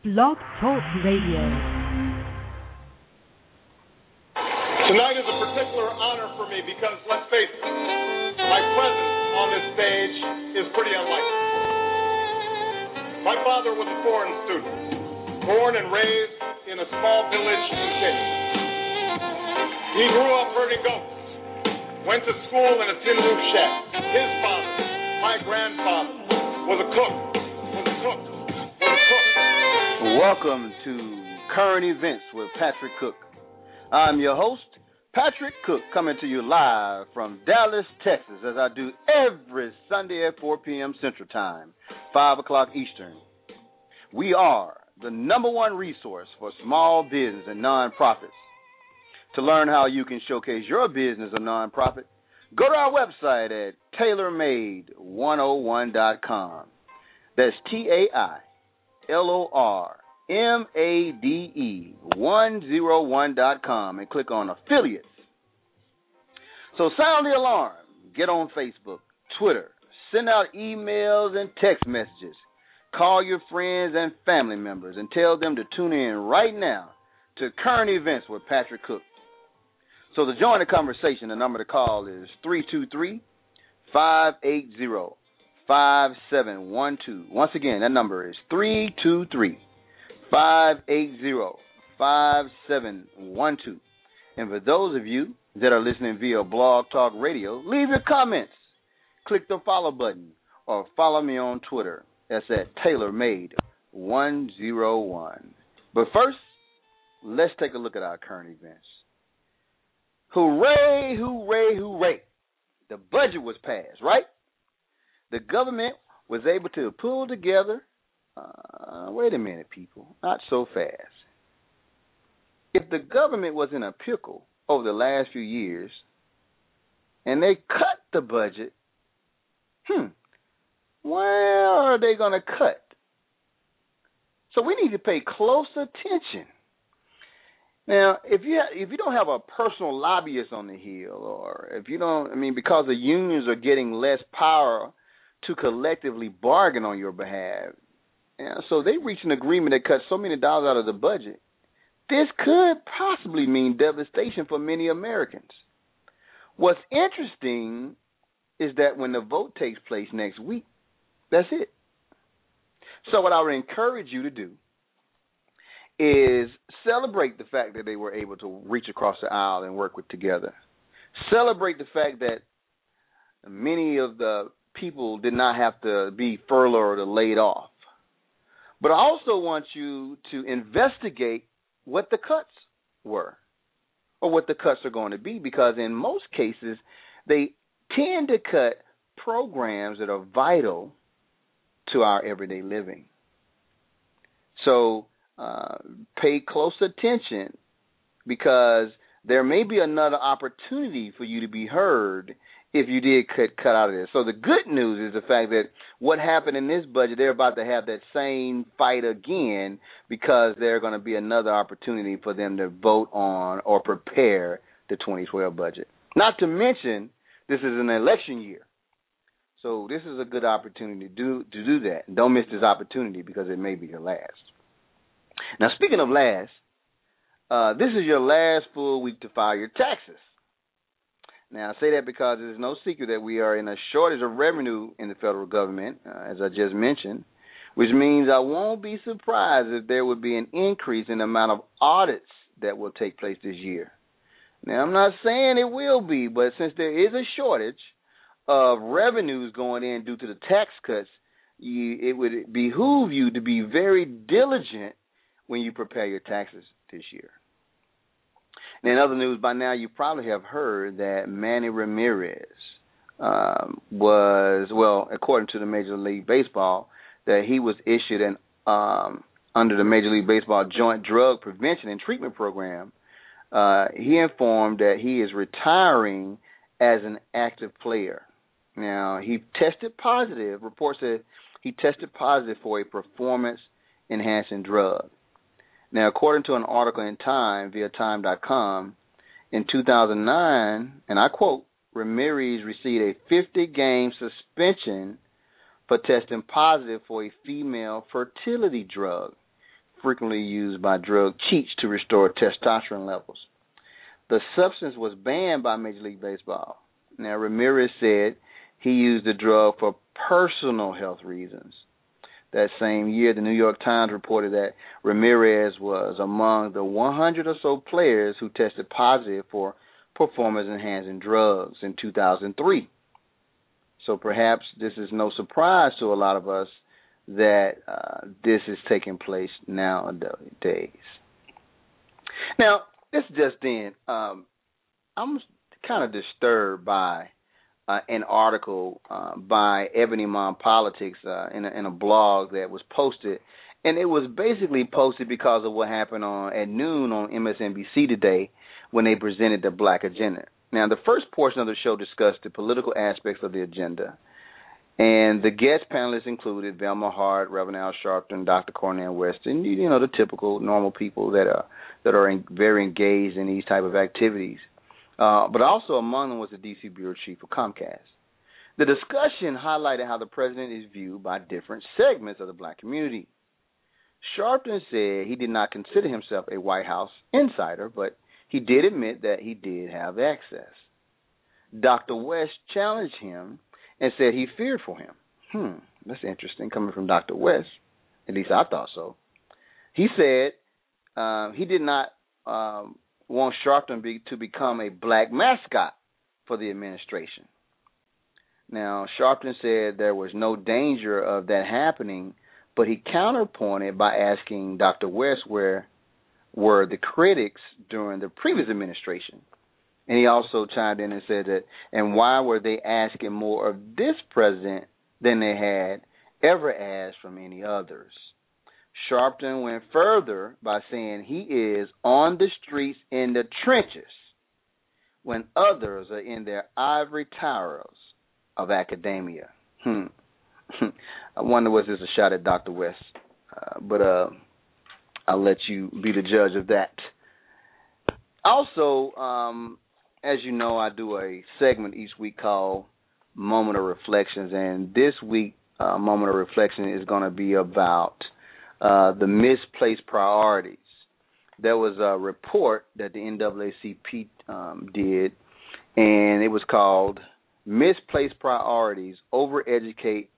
Blog Talk Radio. Tonight is a particular honor for me because, let's face it, my presence on this stage is pretty unlikely. My father was a foreign student, born and raised in a small village in Kenya. He grew up herding goats, went to school in a tin roof shack. His father, my grandfather, was a cook. Welcome to Current Events with Patrick Cook. I'm your host, Patrick Cook, coming to you live from Dallas, Texas, as I do every Sunday at 4 p.m. Central Time, 5 o'clock Eastern. We are the number one resource for small business and nonprofits. To learn how you can showcase your business or nonprofit, go to our website at tailormade101.com. That's TailorMade101.com and click on affiliates. So sound the alarm. Get on Facebook, Twitter, send out emails and text messages. Call your friends and family members and tell them to tune in right now to Current Events with Patrick Cook. So to join the conversation, the number to call is 323-580-5712. Once again, that number is 323-580-5712. And for those of you that are listening via Blog Talk Radio, leave your comments. Click the follow button or follow me on Twitter. That's at TailorMade101. But first, let's take a look at our current events. Hooray, hooray, hooray. The budget was passed, right? The government was able to pull together, wait a minute, people, not so fast. If the government was in a pickle over the last few years and they cut the budget, where are they going to cut? So we need to pay close attention. Now, if you don't have a personal lobbyist on the Hill, or if you don't, because the unions are getting less power to collectively bargain on your behalf, so they reached an agreement that cut so many dollars out of the budget. This could possibly mean devastation for many Americans. What's interesting is that when the vote takes place next week, that's it. So what I would encourage you to do is celebrate the fact that they were able to reach across the aisle and work together. Celebrate the fact that many of the people did not have to be furloughed or laid off. But I also want you to investigate what the cuts were or what the cuts are going to be, because in most cases they tend to cut programs that are vital to our everyday living. So pay close attention, because there may be another opportunity for you to be heard if you did cut out of this. So the good news is the fact that what happened in this budget, they're about to have that same fight again, because there's going to be another opportunity for them to vote on or prepare the 2012 budget. Not to mention, this is an election year. So this is a good opportunity to do that. Don't miss this opportunity, because it may be your last. Now, speaking of last, this is your last full week to file your taxes. Now, I say that because it is no secret that we are in a shortage of revenue in the federal government, as I just mentioned, which means I won't be surprised if there would be an increase in the amount of audits that will take place this year. Now, I'm not saying it will be, but since there is a shortage of revenues going in due to the tax cuts, it would behoove you to be very diligent when you prepare your taxes this year. And in other news, by now you probably have heard that Manny Ramirez according to the Major League Baseball, that he was issued under the Major League Baseball Joint Drug Prevention and Treatment Program. He informed that he is retiring as an active player. Now, he tested positive, reports that he tested positive for a performance-enhancing drug. Now, according to an article in Time via Time.com, in 2009, and I quote, Ramirez received a 50-game suspension for testing positive for a female fertility drug frequently used by drug cheats to restore testosterone levels. The substance was banned by Major League Baseball. Now, Ramirez said he used the drug for personal health reasons. That same year, the New York Times reported that Ramirez was among the 100 or so players who tested positive for performance-enhancing drugs in 2003. So perhaps this is no surprise to a lot of us that this is taking place nowadays. Now, this just in, I'm kind of disturbed by an article by Ebony Mom Politics in a blog that was posted, and it was basically posted because of what happened at noon on MSNBC today when they presented the Black Agenda. Now, the first portion of the show discussed the political aspects of the agenda, and the guest panelists included Velma Hart, Reverend Al Sharpton, Dr. Cornel West, and the typical normal people that are very engaged in these type of activities. But also among them was the D.C. Bureau Chief of Comcast. The discussion highlighted how the president is viewed by different segments of the black community. Sharpton said he did not consider himself a White House insider, but he did admit that he did have access. Dr. West challenged him and said he feared for him. That's interesting coming from Dr. West. At least I thought so. He said he did not want Sharpton to become a black mascot for the administration. Now, Sharpton said there was no danger of that happening, but he counterpointed by asking Dr. West where were the critics during the previous administration. And he also chimed in and said that, and why were they asking more of this president than they had ever asked from any others? Sharpton went further by saying he is on the streets in the trenches when others are in their ivory towers of academia. I wonder was this a shot at Dr. West, but I'll let you be the judge of that. Also, as you know, I do a segment each week called Moment of Reflections, and this week, Moment of Reflection is going to be about the misplaced priorities. There was a report that the NAACP did, and it was called Misplaced Priorities, Over-Incarcerate,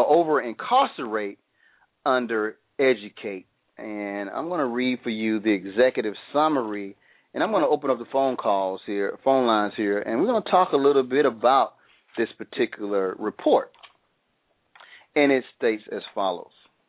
Under-Educate. And I'm going to read for you the executive summary, and I'm going to open up the phone lines here, and we're going to talk a little bit about this particular report. And it states as follows.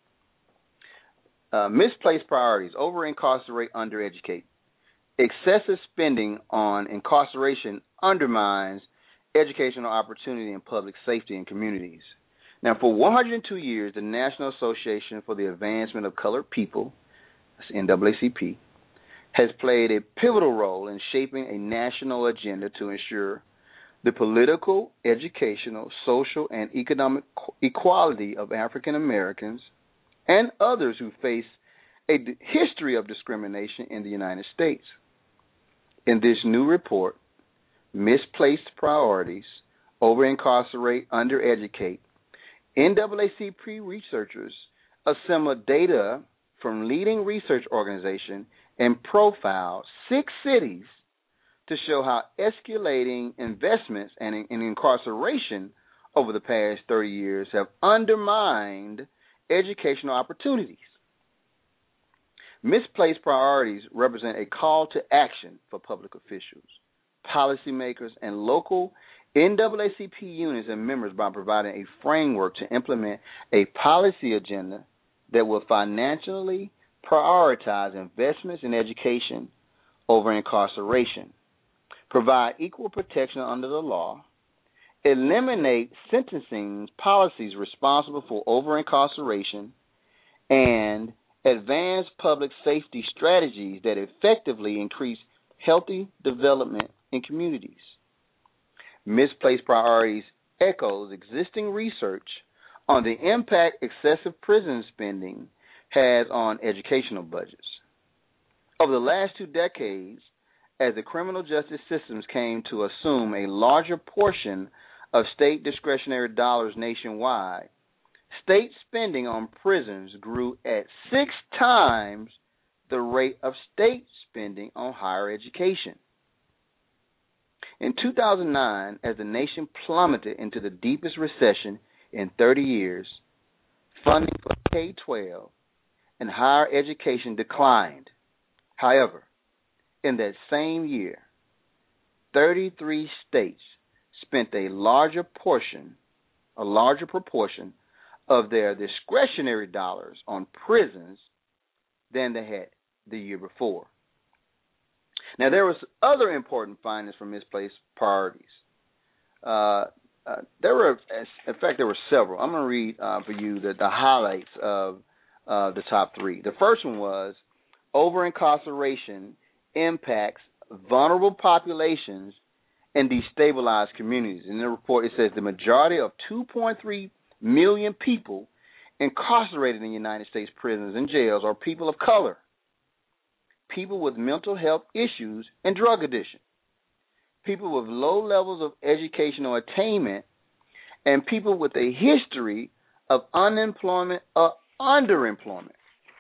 Misplaced priorities, over-incarcerate, under-educate. Excessive spending on incarceration undermines educational opportunity and public safety in communities. Now, for 102 years, the National Association for the Advancement of Colored People, that's NAACP, has played a pivotal role in shaping a national agenda to ensure the political, educational, social, and economic equality of African Americans and others who face a history of discrimination in the United States. In this new report, Misplaced Priorities, Over-Incarcerate, Under-Educate, NAACP researchers assembled data from leading research organizations and profiled 6 cities to show how escalating investments in incarceration over the past 30 years have undermined educational opportunities. Misplaced priorities represent a call to action for public officials, policymakers, and local NAACP units and members by providing a framework to implement a policy agenda that will financially prioritize investments in education over incarceration, provide equal protection under the law, eliminate sentencing policies responsible for over-incarceration, and advance public safety strategies that effectively increase healthy development in communities. Misplaced Priorities echoes existing research on the impact excessive prison spending has on educational budgets. Over the last 2 decades, as the criminal justice systems came to assume a larger portion of state discretionary dollars nationwide, state spending on prisons grew at 6 times the rate of state spending on higher education. In 2009, as the nation plummeted into the deepest recession in 30 years, funding for K-12 and higher education declined. However, in that same year, 33 states spent a larger proportion of their discretionary dollars on prisons than they had the year before. Now, there was other important findings from misplaced priorities. There were several. I'm going to read for you the highlights of the top 3. The first one was over-incarceration impacts vulnerable populations and destabilized communities. In the report, it says the majority of 2.3 million people incarcerated in the United States prisons and jails are people of color, people with mental health issues and drug addiction, people with low levels of educational attainment, and people with a history of unemployment or underemployment.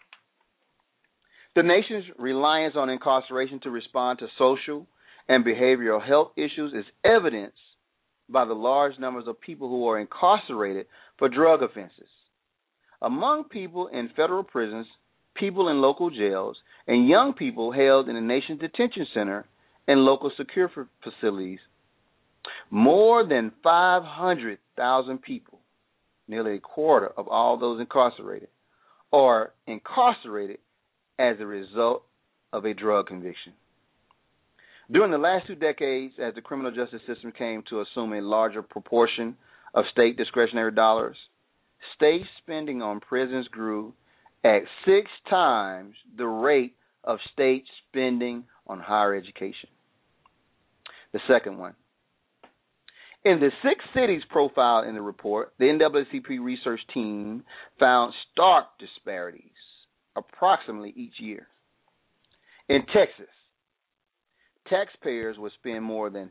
The nation's reliance on incarceration to respond to social and behavioral health issues is evidenced by the large numbers of people who are incarcerated for drug offenses. Among people in federal prisons, people in local jails, and young people held in the nation's detention center and local secure facilities, more than 500,000 people, nearly a quarter of all those incarcerated, are incarcerated as a result of a drug conviction. During the last 2 decades, as the criminal justice system came to assume a larger proportion of state discretionary dollars, state spending on prisons grew at 6 times the rate of state spending on higher education. The second one. In the 6 cities profiled in the report, the NAACP research team found stark disparities approximately each year. In Texas, taxpayers would spend more than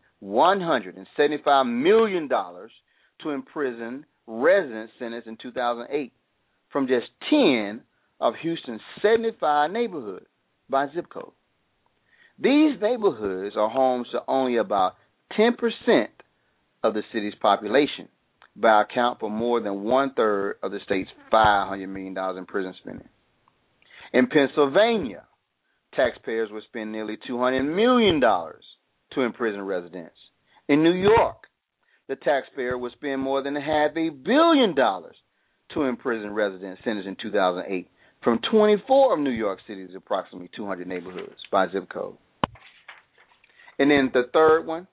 $175 million to imprison residents sentenced in 2008 from just 10 of Houston's 75 neighborhoods by zip code. These neighborhoods are homes to only about 10% of the city's population, by account for more than 1/3 of the state's $500 million in prison spending. In Pennsylvania, taxpayers would spend nearly $200 million to imprison residents. In New York, the taxpayer would spend more than $500 million to imprison residents sentenced in 2008 from 24 of New York City's approximately 200 neighborhoods by zip code. And then the third one,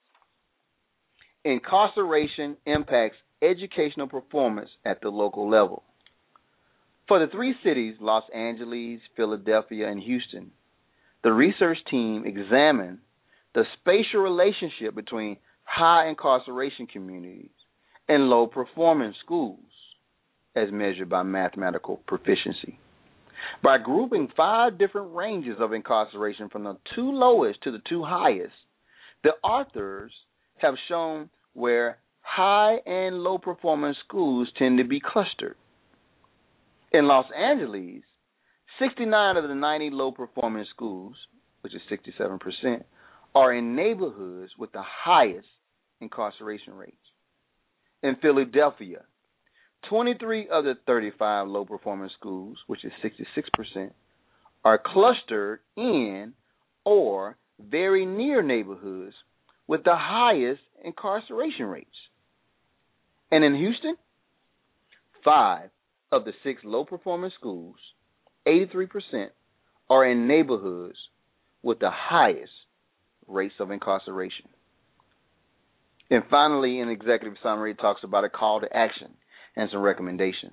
incarceration impacts educational performance at the local level. For the 3 cities, Los Angeles, Philadelphia, and Houston, the research team examined the spatial relationship between high incarceration communities and low-performing schools as measured by mathematical proficiency. By grouping 5 different ranges of incarceration from the 2 lowest to the 2 highest, the authors have shown where high and low-performing schools tend to be clustered. In Los Angeles, 69 of the 90 low-performing schools, which is 67%, are in neighborhoods with the highest incarceration rates. In Philadelphia, 23 of the 35 low-performing schools, which is 66%, are clustered in or very near neighborhoods with the highest incarceration rates. And in Houston, 5 of the 6 low-performing schools, 83%, are in neighborhoods with the highest rates of incarceration. And finally, an executive summary talks about a call to action and some recommendations.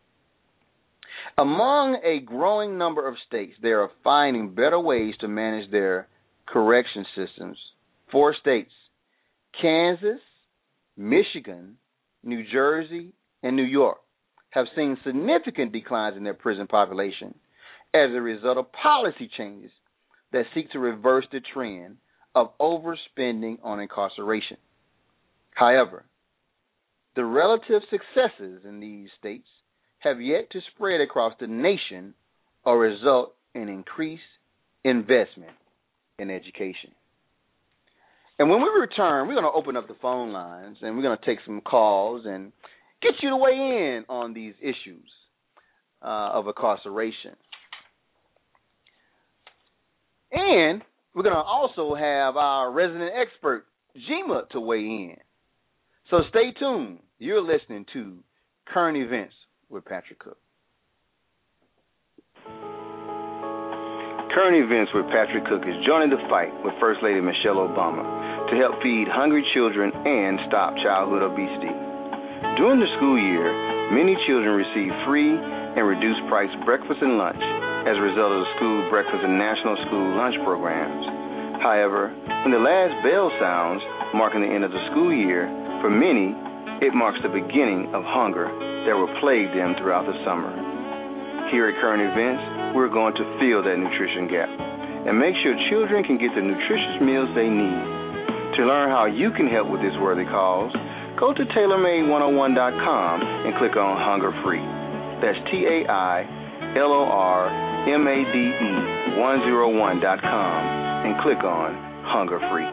Among a growing number of states, they are finding better ways to manage their correction systems. 4 states, Kansas, Michigan, New Jersey, and New York, have seen significant declines in their prison population as a result of policy changes that seek to reverse the trend of overspending on incarceration. However, the relative successes in these states have yet to spread across the nation or result in increased investment in education. And when we return, we're going to open up the phone lines and we're going to take some calls and get you to weigh in on these issues of incarceration. And we're going to also have our resident expert, Jima, to weigh in. So stay tuned. You're listening to Current Events with Patrick Cook. Current Events with Patrick Cook is joining the fight with First Lady Michelle Obama to help feed hungry children and stop childhood obesity. During the school year, many children receive free and reduced price breakfast and lunch as a result of the school breakfast and national school lunch programs. However, when the last bell sounds, marking the end of the school year, for many, it marks the beginning of hunger that will plague them throughout the summer. Here at Current Events, we're going to fill that nutrition gap and make sure children can get the nutritious meals they need. To learn how you can help with this worthy cause, go to TaylorMade101.com and click on Hunger Free. That's TaylorMade101.com and click on Hunger Free.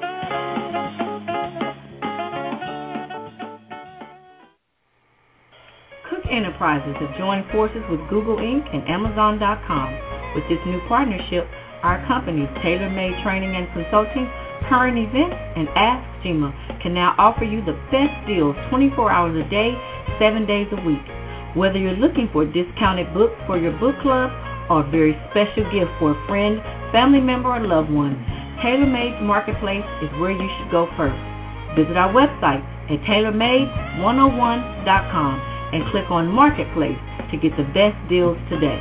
Enterprises have joined forces with Google Inc. and Amazon.com. With this new partnership, our companies, Taylor Made Training and Consulting, Current Events, and Ask Jima, can now offer you the best deals 24 hours a day, 7 days a week. Whether you're looking for a discounted book for your book club or a very special gift for a friend, family member, or loved one, Taylor Made's Marketplace is where you should go first. Visit our website at TaylorMade101.com and click on Marketplace to get the best deals today.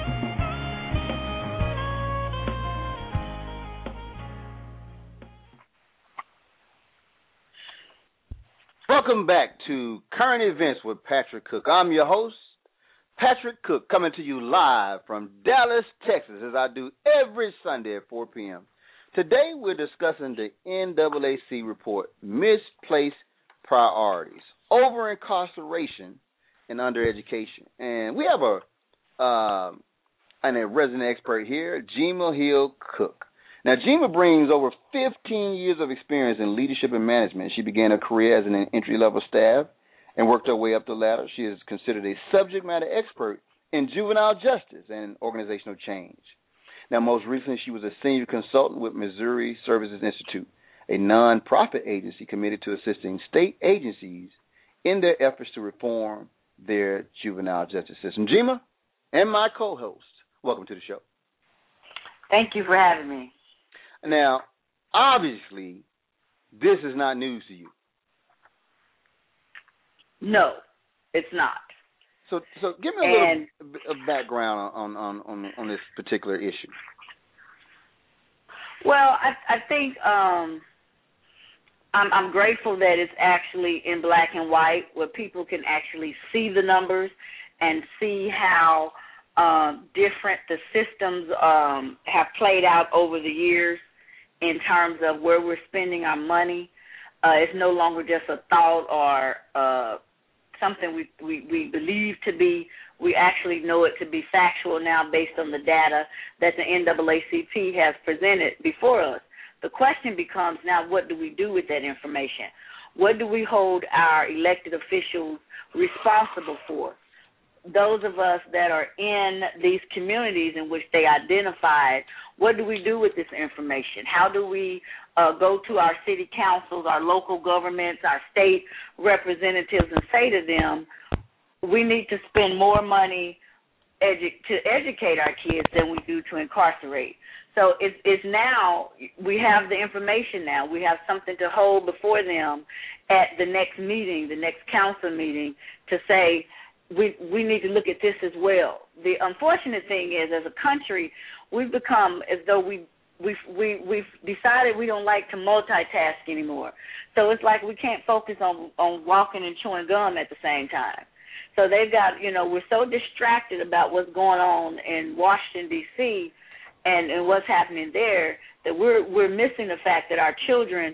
Welcome back to Current Events with Patrick Cook. I'm your host, Patrick Cook, coming to you live from Dallas, Texas, as I do every Sunday at 4 p.m. Today we're discussing the NAACP report, Misplaced Priorities, Over Incarceration and Undereducation. And we have a resident expert here, Jima Hill Cook. Now, Jima brings over 15 years of experience in leadership and management. She began her career as an entry-level staff and worked her way up the ladder. She is considered a subject matter expert in juvenile justice and organizational change. Now, most recently, she was a senior consultant with Missouri Services Institute, a nonprofit agency committed to assisting state agencies in their efforts to reform their juvenile justice system. Jima and my co-host, welcome to the show. Thank you for having me. Now, obviously, this is not news to you. No, it's not. So give me a little of background on this particular issue. Well, I think I'm grateful that it's actually in black and white where people can actually see the numbers and see how different the systems have played out over the years in terms of where we're spending our money. It's no longer just a thought or something we believe to be. We actually know it to be factual now based on the data that the NAACP has presented before us. The question becomes now, what do we do with that information? What do we hold our elected officials responsible for? Those of us that are in these communities in which they identified, what do we do with this information? How do we go to our city councils, our local governments, our state representatives and say to them, we need to spend more money to educate our kids than we do to incarcerate? So it's now, we have the information now. We have something to hold before them at the next meeting, the next council meeting, to say we need to look at this as well. The unfortunate thing is, as a country, we've become as though we've decided we don't like to multitask anymore. So it's like we can't focus on walking and chewing gum at the same time. So they've got, we're so distracted about what's going on in Washington, D.C., and what's happening there, that we're missing the fact that our children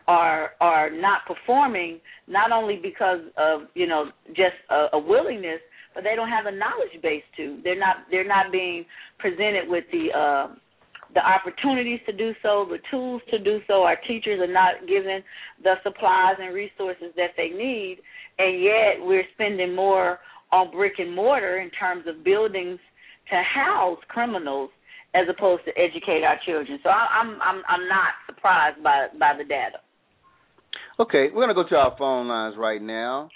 are not performing, not only because of just a willingness, but they don't have a knowledge base to. They're not being presented with the opportunities to do so, the tools to do so. Our teachers are not given the supplies and resources that they need, and yet we're spending more on brick and mortar in terms of buildings to house criminals as opposed to educate our children. So I'm not surprised by the data. Okay, we're going to go to our phone lines right now.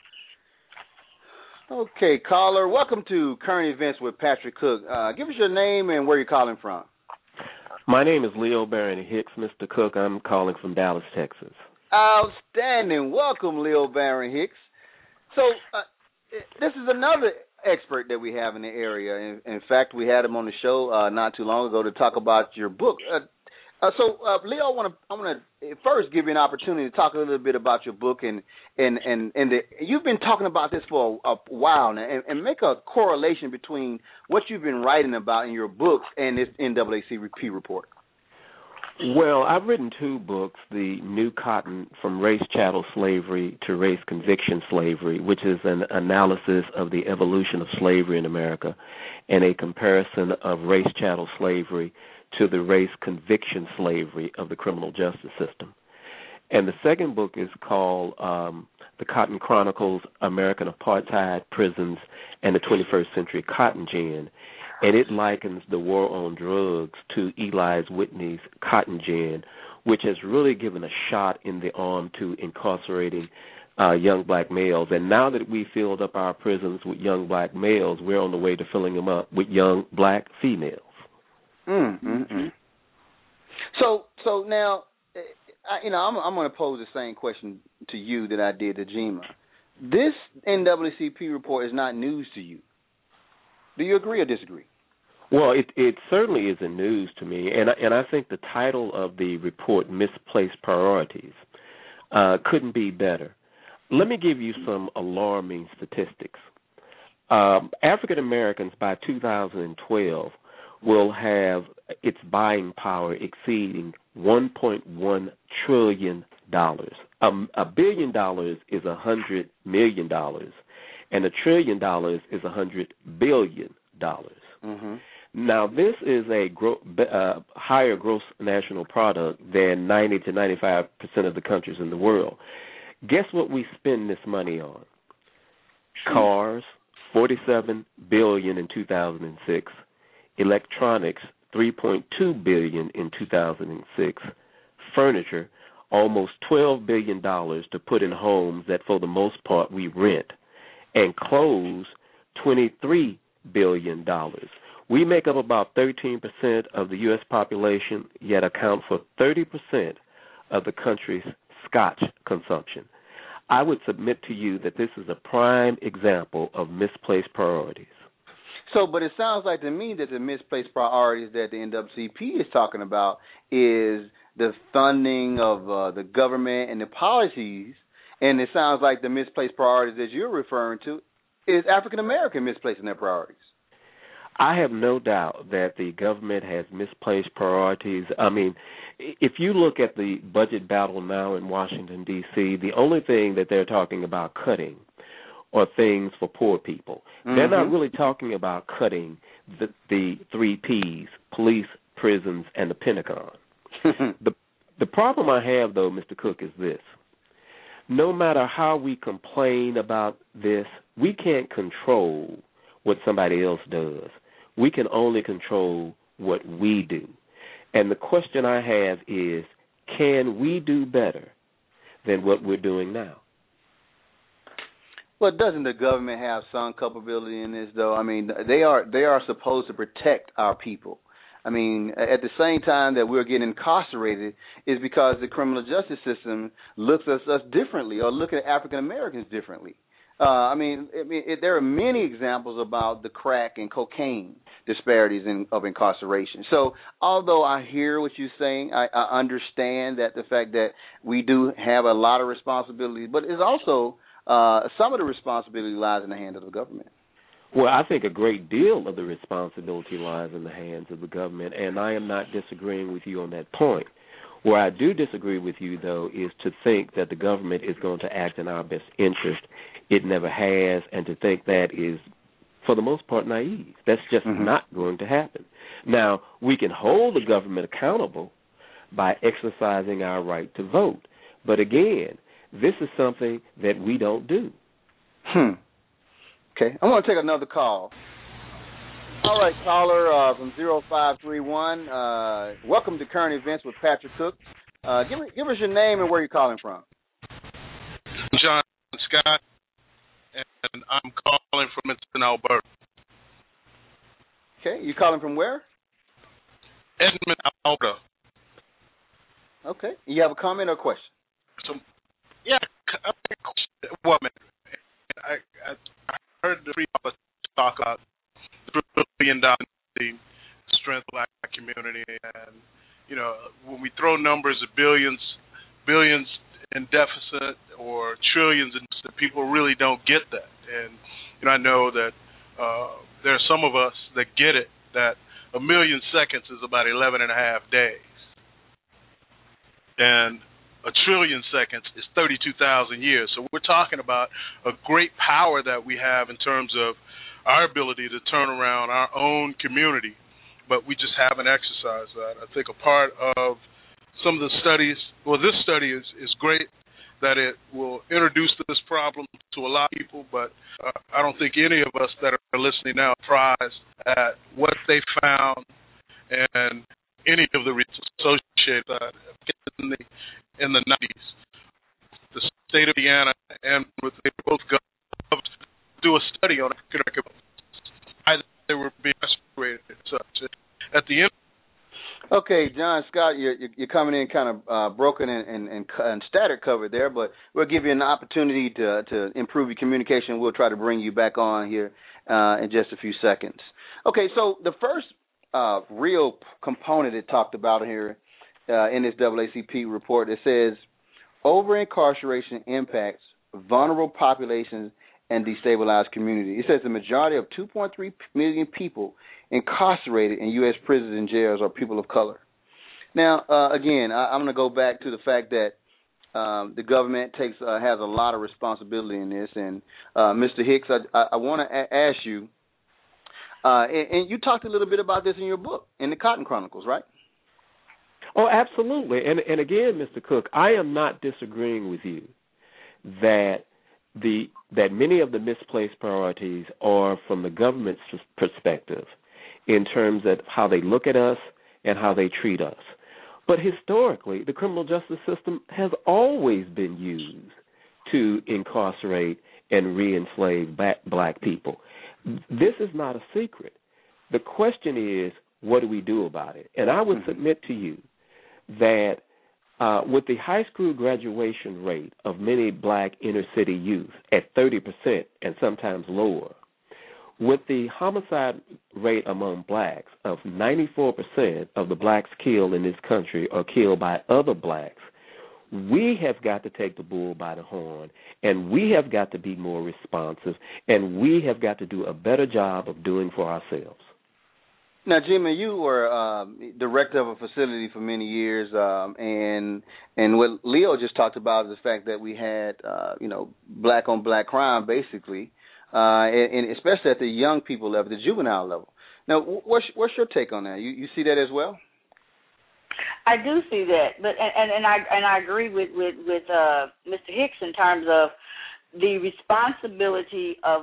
Okay, caller, welcome to Current Events with Patrick Cook. Give us your name and where you're calling from. My name is Leo Barron Hicks, Mr. Cook. I'm calling from Dallas, Texas. Outstanding. Welcome, Leo Barron Hicks. So this is another expert that we have in the area. In fact, we had him on the show not too long ago to talk about your book. So, Leo, I want to first give you an opportunity to talk a little bit about your book, and you've been talking about this for a while now, and make a correlation between what you've been writing about in your books and this NAACP report. Well, I've written two books, The New Cotton, From Race Chattel Slavery to Race Conviction Slavery, which is an analysis of the evolution of slavery in America, and a comparison of race chattel slavery to the race conviction slavery of the criminal justice system. And the second book is called The Cotton Chronicles, American Apartheid, Prisons, and the 21st Century Cotton Gin. And it likens the war on drugs to Eli Whitney's Cotton Gin, which has really given a shot in the arm to incarcerating young black males. And now that we filled up our prisons with young black males, we're on the way to filling them up with young black females. So now, I'm going to pose the same question to you that I did to Jima. This NAACP report is not news to you. Do you agree or disagree? Well, it certainly isn't news to me, and I think the title of the report, Misplaced Priorities, couldn't be better. Let me give you some alarming statistics. African Americans by 2012 will have its buying power exceeding $1.1 trillion. $1 billion is $100 million, and $1 trillion is $100 billion. Mm-hmm. Now, this is a higher gross national product than 90 to 95% of the countries in the world. Guess what we spend this money on? Cars, $47 billion in 2006. Electronics, $3.2 billion in 2006. Furniture, almost $12 billion to put in homes that, for the most part, we rent. And clothes, $23 billion. We make up about 13% of the U.S. population, yet account for 30% of the country's scotch consumption. I would submit to you that this is a prime example of misplaced priorities. So, but it sounds like to me that the misplaced priorities that the NAACP is talking about is the funding of the government and the policies, and it sounds like the misplaced priorities that you're referring to is African American misplacing their priorities. I have no doubt that the government has misplaced priorities. I mean, if you look at the budget battle now in Washington, D.C., the only thing that they're talking about cutting are things for poor people. Mm-hmm. They're not really talking about cutting the 3 Ps, police, prisons, and the Pentagon. The problem I have, though, Mr. Cook, is this. No matter how we complain about this, we can't control what somebody else does. We can only control what we do. And the question I have is, can we do better than what we're doing now? Well, doesn't the government have some culpability in this, though? I mean, they are supposed to protect our people. I mean, at the same time that we're getting incarcerated is because the criminal justice system looks at us differently or look at African Americans differently. There are many examples about the crack and cocaine disparities of incarceration. So although I hear what you're saying, I understand that the fact that we do have a lot of responsibility, but it's also some of the responsibility lies in the hands of the government. Well, I think a great deal of the responsibility lies in the hands of the government, and I am not disagreeing with you on that point. Where I do disagree with you, though, is to think that the government is going to act in our best interest. It never has, and to think that is, for the most part, naive. That's just not going to happen. Now, we can hold the government accountable by exercising our right to vote. But again, this is something that we don't do. Okay. I'm going to take another call. All right, caller from 0531. Welcome to Current Events with Patrick Cook. Give us your name and where you're calling from. John Scott, and I'm calling from Edmonton, Alberta. Okay. You calling from where? Edmonton, Alberta. Okay. You have a comment or question? I heard the people talk about the $1 billion the strength of the black community, and when we throw numbers of billions in deficit or trillions, and people really don't get that. And I know that there are some of us that get it, that 1 million seconds is about 11 and a half days. And 1 trillion seconds is 32,000 years. So we're talking about a great power that we have in terms of our ability to turn around our own community, but we just haven't exercised that. I think a part of some of the studies, this study is great, that it will introduce this problem to a lot of people, but I don't think any of us that are listening now are surprised at what they found and any of the reasons associated with that. In the 90s, the state of Indiana and they both governed to do a study on why they were being separated and such. At the end. Okay, John Scott, you're coming in kind of broken and static covered there, but we'll give you an opportunity to improve your communication. We'll try to bring you back on here in just a few seconds. Okay, so the first real component it talked about here in this NAACP report, it says over-incarceration impacts vulnerable populations and destabilized communities. It says the majority of 2.3 million people incarcerated in U.S. prisons and jails are people of color. Now, again, I'm going to go back to the fact that the government has a lot of responsibility in this. And Mr. Hicks, I want to ask you, and you talked a little bit about this in your book, in the Cotton Chronicles, right? Oh, absolutely. And again, Mr. Cook, I am not disagreeing with you that many of the misplaced priorities are from the government's perspective in terms of how they look at us and how they treat us. But historically, the criminal justice system has always been used to incarcerate and re-enslave black people. This is not a secret. The question is, what do we do about it? And I would submit to you that with the high school graduation rate of many black inner-city youth at 30% and sometimes lower, with the homicide rate among blacks of 94% of the blacks killed in this country are killed by other blacks, we have got to take the bull by the horn, and we have got to be more responsive, and we have got to do a better job of doing for ourselves. Now, Jimmy, you were director of a facility for many years, and what Leo just talked about is the fact that we had, black-on-black crime, basically, and especially at the young people level, the juvenile level. Now, what's your take on that? You see that as well? I do see that, but and I agree with Mr. Hicks in terms of the responsibility of.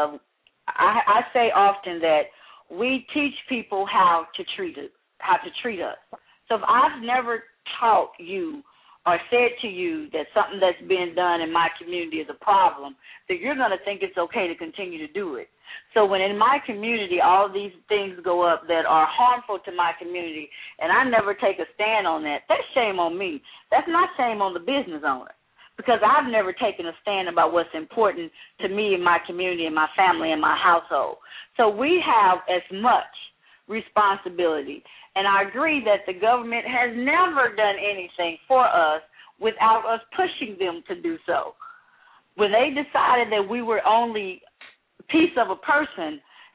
I say often that we teach people how to treat us. So if I've never taught you or said to you that something that's being done in my community is a problem, then you're going to think it's okay to continue to do it. So when in my community all these things go up that are harmful to my community and I never take a stand on that, that's shame on me. That's not shame on the business owner, because I've never taken a stand about what's important to me and my community and my family and my household. So we have as much responsibility. And I agree that the government has never done anything for us without us pushing them to do so. When they decided that we were only a piece of a person,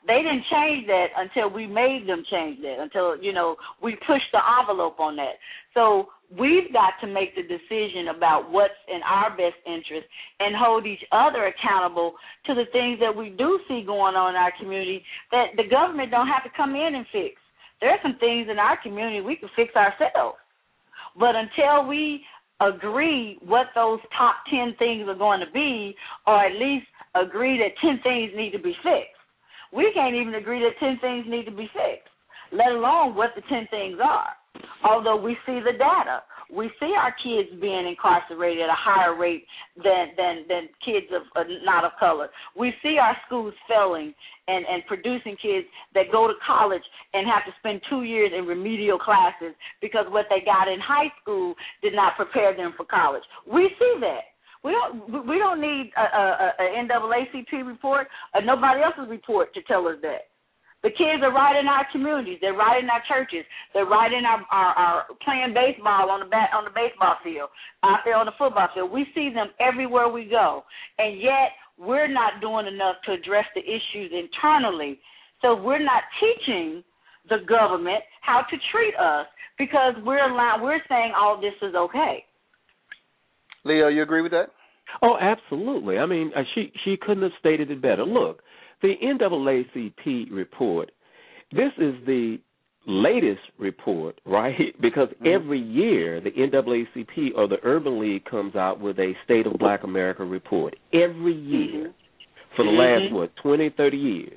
They didn't change that until we made them change that, until, we pushed the envelope on that. So we've got to make the decision about what's in our best interest and hold each other accountable to the things that we do see going on in our community that the government don't have to come in and fix. There are some things in our community we can fix ourselves. But until we agree what those top 10 things are going to be, or at least agree that 10 things need to be fixed, we can't even agree that 10 things need to be fixed, let alone what the 10 things are. Although we see the data. We see our kids being incarcerated at a higher rate than kids of not of color. We see our schools failing and producing kids that go to college and have to spend 2 years in remedial classes because what they got in high school did not prepare them for college. We see that. We don't need a NAACP report or nobody else's report to tell us that. The kids are right in our communities. They're right in our churches. They're right in our playing baseball on the baseball field, out there on the football field. We see them everywhere we go, and yet we're not doing enough to address the issues internally. So we're not teaching the government how to treat us because we're saying all this is okay. Leo, you agree with that? Oh, absolutely. I mean, she couldn't have stated it better. Look, the NAACP report, this is the latest report, right? Because every year the NAACP or the Urban League comes out with a State of Black America report. Every year for the last, 20, 30 years.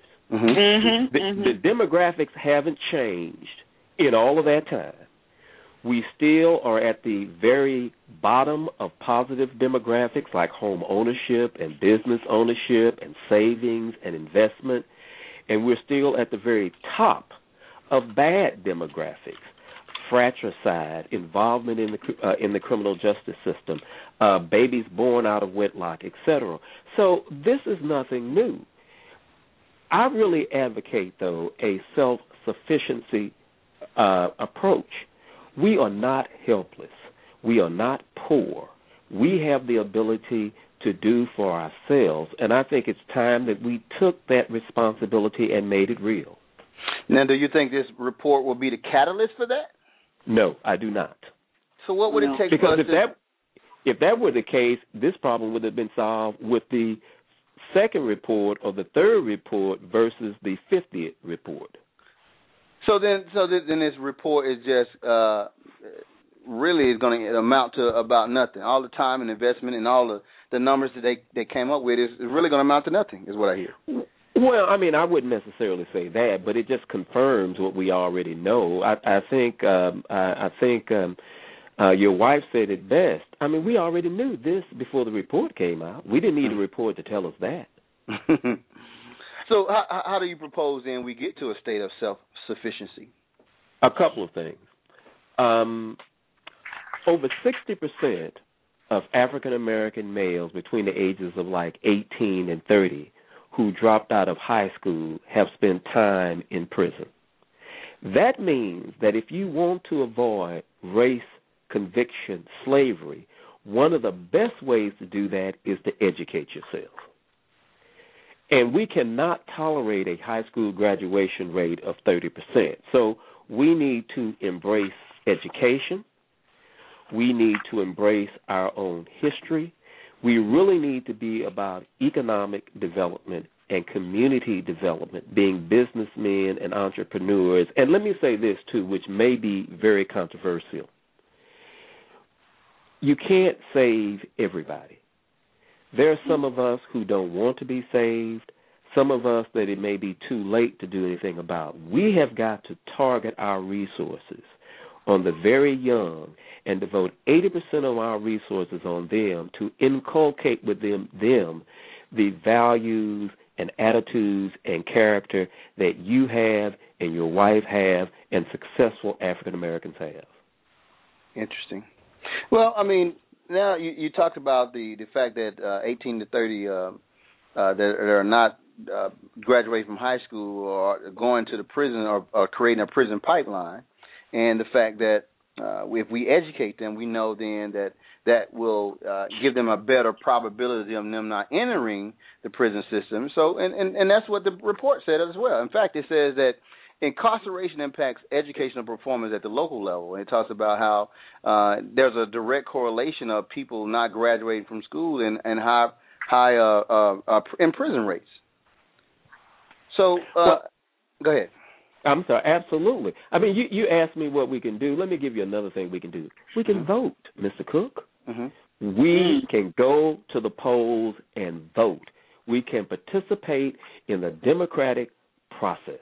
The demographics haven't changed in all of that time. We still are at the very bottom of positive demographics like home ownership and business ownership and savings and investment, and we're still at the very top of bad demographics, fratricide, involvement in the criminal justice system, babies born out of wedlock, etc. So this is nothing new. I really advocate, though, a self-sufficiency approach. We are not helpless. We are not poor. We have the ability to do for ourselves, and I think it's time that we took that responsibility and made it real. Now, do you think this report will be the catalyst for that? No, I do not. So what would it take because for us if that were the case, this problem would have been solved with the second report or the third report versus the 50th report. So then this report is just really is going to amount to about nothing. All the time and investment and all the numbers that they came up with is really going to amount to nothing, is what I hear. Well, I mean, I wouldn't necessarily say that, but it just confirms what we already know. I think your wife said it best. I mean, we already knew this before the report came out. We didn't need a report to tell us that. So how do you propose then we get to a state of self-sufficiency? A couple of things. Over 60% of African-American males between the ages of like 18 and 30 who dropped out of high school have spent time in prison. That means that if you want to avoid race, conviction, slavery, one of the best ways to do that is to educate yourself. And we cannot tolerate a high school graduation rate of 30%. So we need to embrace education. We need to embrace our own history. We really need to be about economic development and community development, being businessmen and entrepreneurs. And let me say this, too, which may be very controversial. You can't save everybody. There are some of us who don't want to be saved, some of us that it may be too late to do anything about. We have got to target our resources on the very young and devote 80% of our resources on them to inculcate with them the values and attitudes and character that you have and your wife have and successful African Americans have. Interesting. Well, I mean, now you talked about the fact that 18 to 30 that are not graduating from high school or going to the prison or creating a prison pipeline, and the fact that if we educate them, we know then that will give them a better probability of them not entering the prison system. So, and that's what the report said as well. In fact, it says that incarceration impacts educational performance at the local level. And it talks about how there's a direct correlation of people not graduating from school and high prison rates. So, go ahead. I'm sorry, absolutely. I mean, you asked me what we can do. Let me give you another thing we can do. We can vote, Mr. Cook. Mm-hmm. We can go to the polls and vote. We can participate in the democratic process.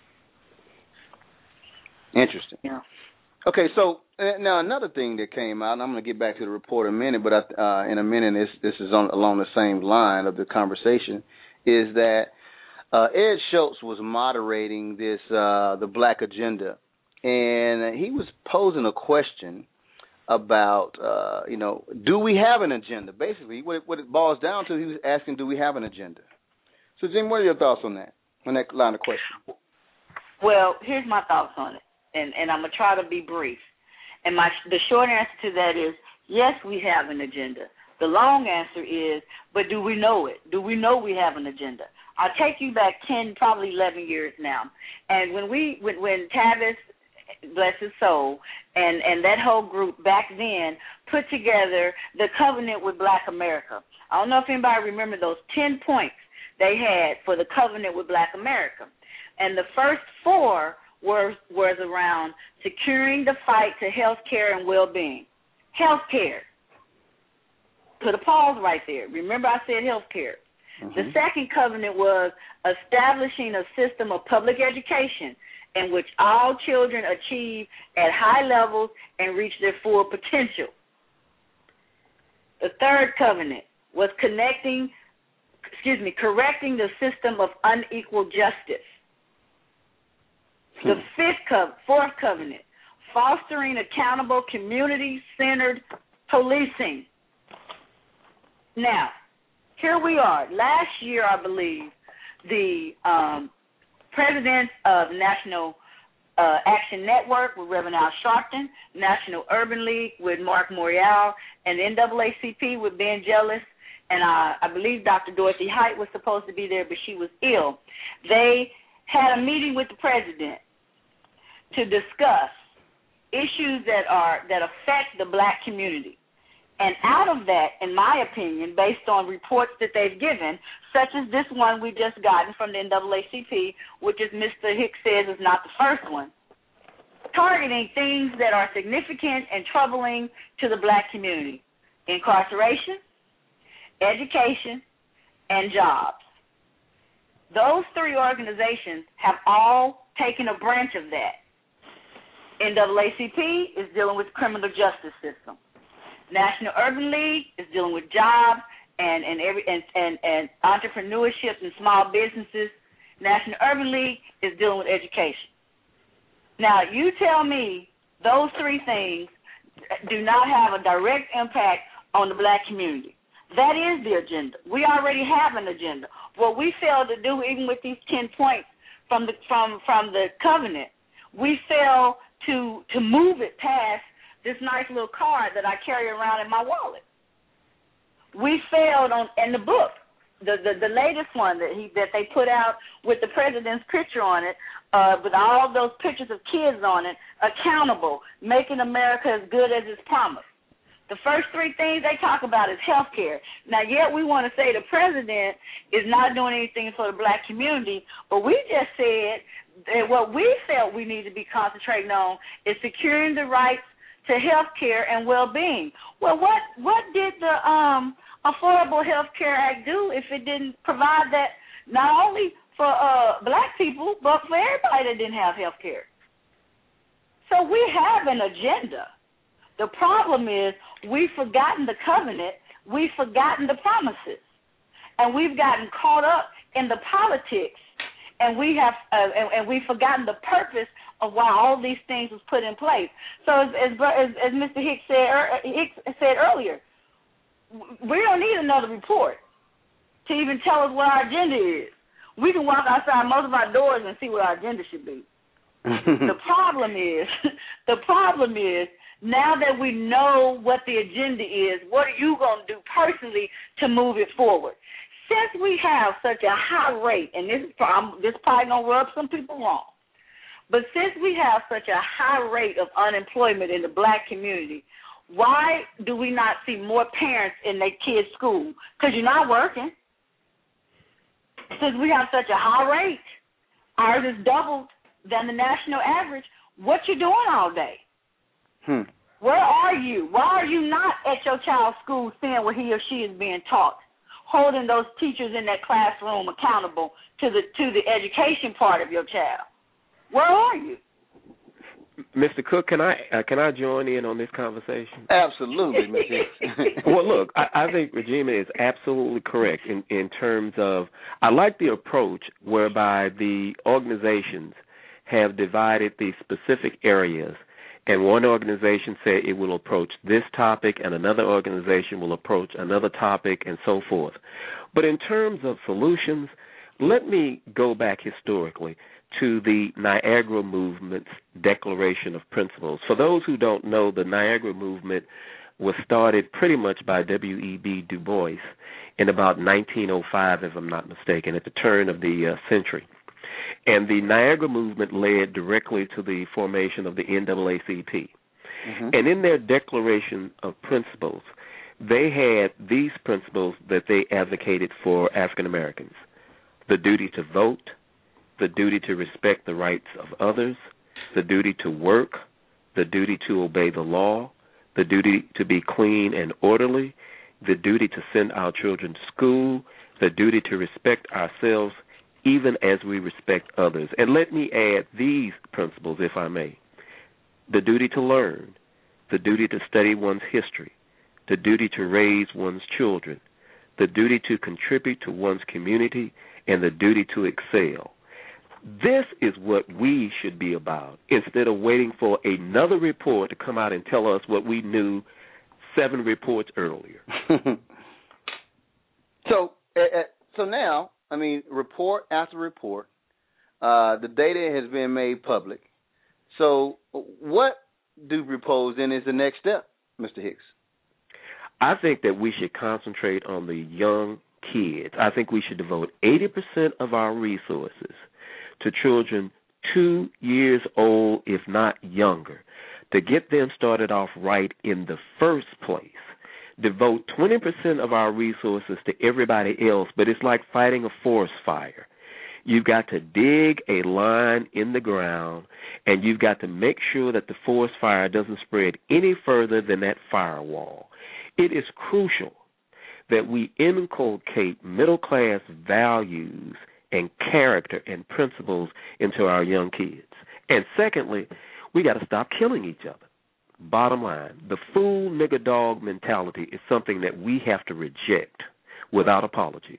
Interesting. Yeah. Okay, so now another thing that came out, and I'm going to get back to the report in a minute, but in a minute this is along the same line of the conversation, is that Ed Schultz was moderating this the Black Agenda, and he was posing a question about, do we have an agenda? Basically, what it boils down to, he was asking, do we have an agenda? So, Jim, what are your thoughts on that line of question? Well, here's my thoughts on it, and I'm going to try to be brief. And the short answer to that is, yes, we have an agenda. The long answer is, but do we know it? Do we know we have an agenda? I'll take you back 10, probably 11 years now. And when Tavis, bless his soul, and that whole group back then put together the Covenant with Black America. I don't know if anybody remember those 10 points they had for the Covenant with Black America. And the first 4 was around securing the fight to health care and well-being. Health care. Put a pause right there. Remember I said health care. Mm-hmm. The second covenant was establishing a system of public education in which all children achieve at high levels and reach their full potential. The third covenant was correcting the system of unequal justice. The fourth covenant, fostering accountable, community-centered policing. Now, here we are. Last year, I believe, the president of National Action Network with Reverend Al Sharpton, National Urban League with Mark Morial, and NAACP with Ben Jealous, and I believe Dr. Dorothy Height was supposed to be there, but she was ill. They had a meeting with the president to discuss issues that affect the Black community. And out of that, in my opinion, based on reports that they've given, such as this one we just gotten from the NAACP, which, as Mr. Hicks says, is not the first one, targeting things that are significant and troubling to the Black community: incarceration, education, and jobs. Those 3 organizations have all taken a branch of that. NAACP is dealing with the criminal justice system. National Urban League is dealing with jobs and entrepreneurship and small businesses. National Urban League is dealing with education. Now, you tell me those 3 things do not have a direct impact on the Black community. That is the agenda. We already have an agenda. What we failed to do, even with these 10 points from the covenant, we failed to move it past this nice little card that I carry around in my wallet. We failed in the book, the latest one that they put out with the president's picture on it, with all those pictures of kids on it, accountable, making America as good as it's promised. The first 3 things they talk about is health care. Now, yet we want to say the president is not doing anything for the Black community, but we just said that what we felt we need to be concentrating on is securing the rights to health care and well-being. Well, what did the Affordable Health Care Act do if it didn't provide that not only for Black people, but for everybody that didn't have health care? So we have an agenda. The problem is we've forgotten the covenant, we've forgotten the promises, and we've gotten caught up in the politics, and we've forgotten the purpose of why all these things was put in place. So as Mr. Hicks said earlier, we don't need another report to even tell us what our agenda is. We can walk outside most of our doors and see what our agenda should be. The problem is Now that we know what the agenda is, what are you going to do personally to move it forward? Since we have such a high rate, and this probably going to rub some people wrong, but since we have such a high rate of unemployment in the black community, why do we not see more parents in their kids' school? Because you're not working. Since we have such a high rate, ours is doubled than the national average, what you doing all day? Where are you? Why are you not at your child's school seeing what he or she is being taught, holding those teachers in that classroom accountable to the education part of your child? Where are you? Mr. Cook, can I join in on this conversation? Absolutely, Mr. Well, look, I think Regina is absolutely correct in terms of, I like the approach whereby the organizations have divided the specific areas, and one organization said it will approach this topic and another organization will approach another topic and so forth. But in terms of solutions, let me go back historically to the Niagara Movement's Declaration of Principles. For those who don't know, the Niagara Movement was started pretty much by W.E.B. Du Bois in about 1905, if I'm not mistaken, at the turn of the century. And the Niagara Movement led directly to the formation of the NAACP. And in their Declaration of Principles, they had these principles that they advocated for African Americans: the duty to vote, the duty to respect the rights of others, the duty to work, the duty to obey the law, the duty to be clean and orderly, the duty to send our children to school, the duty to respect ourselves even as we respect others. And let me add these principles, if I may: the duty to learn, the duty to study one's history, the duty to raise one's children, the duty to contribute to one's community, and the duty to excel. This is what we should be about, instead of waiting for another report to come out and tell us what we knew 7 reports earlier. So now, I mean, report after report, the data has been made public. So what do you propose then is the next step, Mr. Hicks? I think that we should concentrate on the young kids. I think we should devote 80% of our resources to children 2 years old, if not younger, to get them started off right in the first place. Devote 20% of our resources to everybody else, but it's like fighting a forest fire. You've got to dig a line in the ground, and you've got to make sure that the forest fire doesn't spread any further than that firewall. It is crucial that we inculcate middle-class values and character and principles into our young kids. And secondly, we got to stop killing each other. Bottom line, the fool, nigger, dog mentality is something that we have to reject without apology.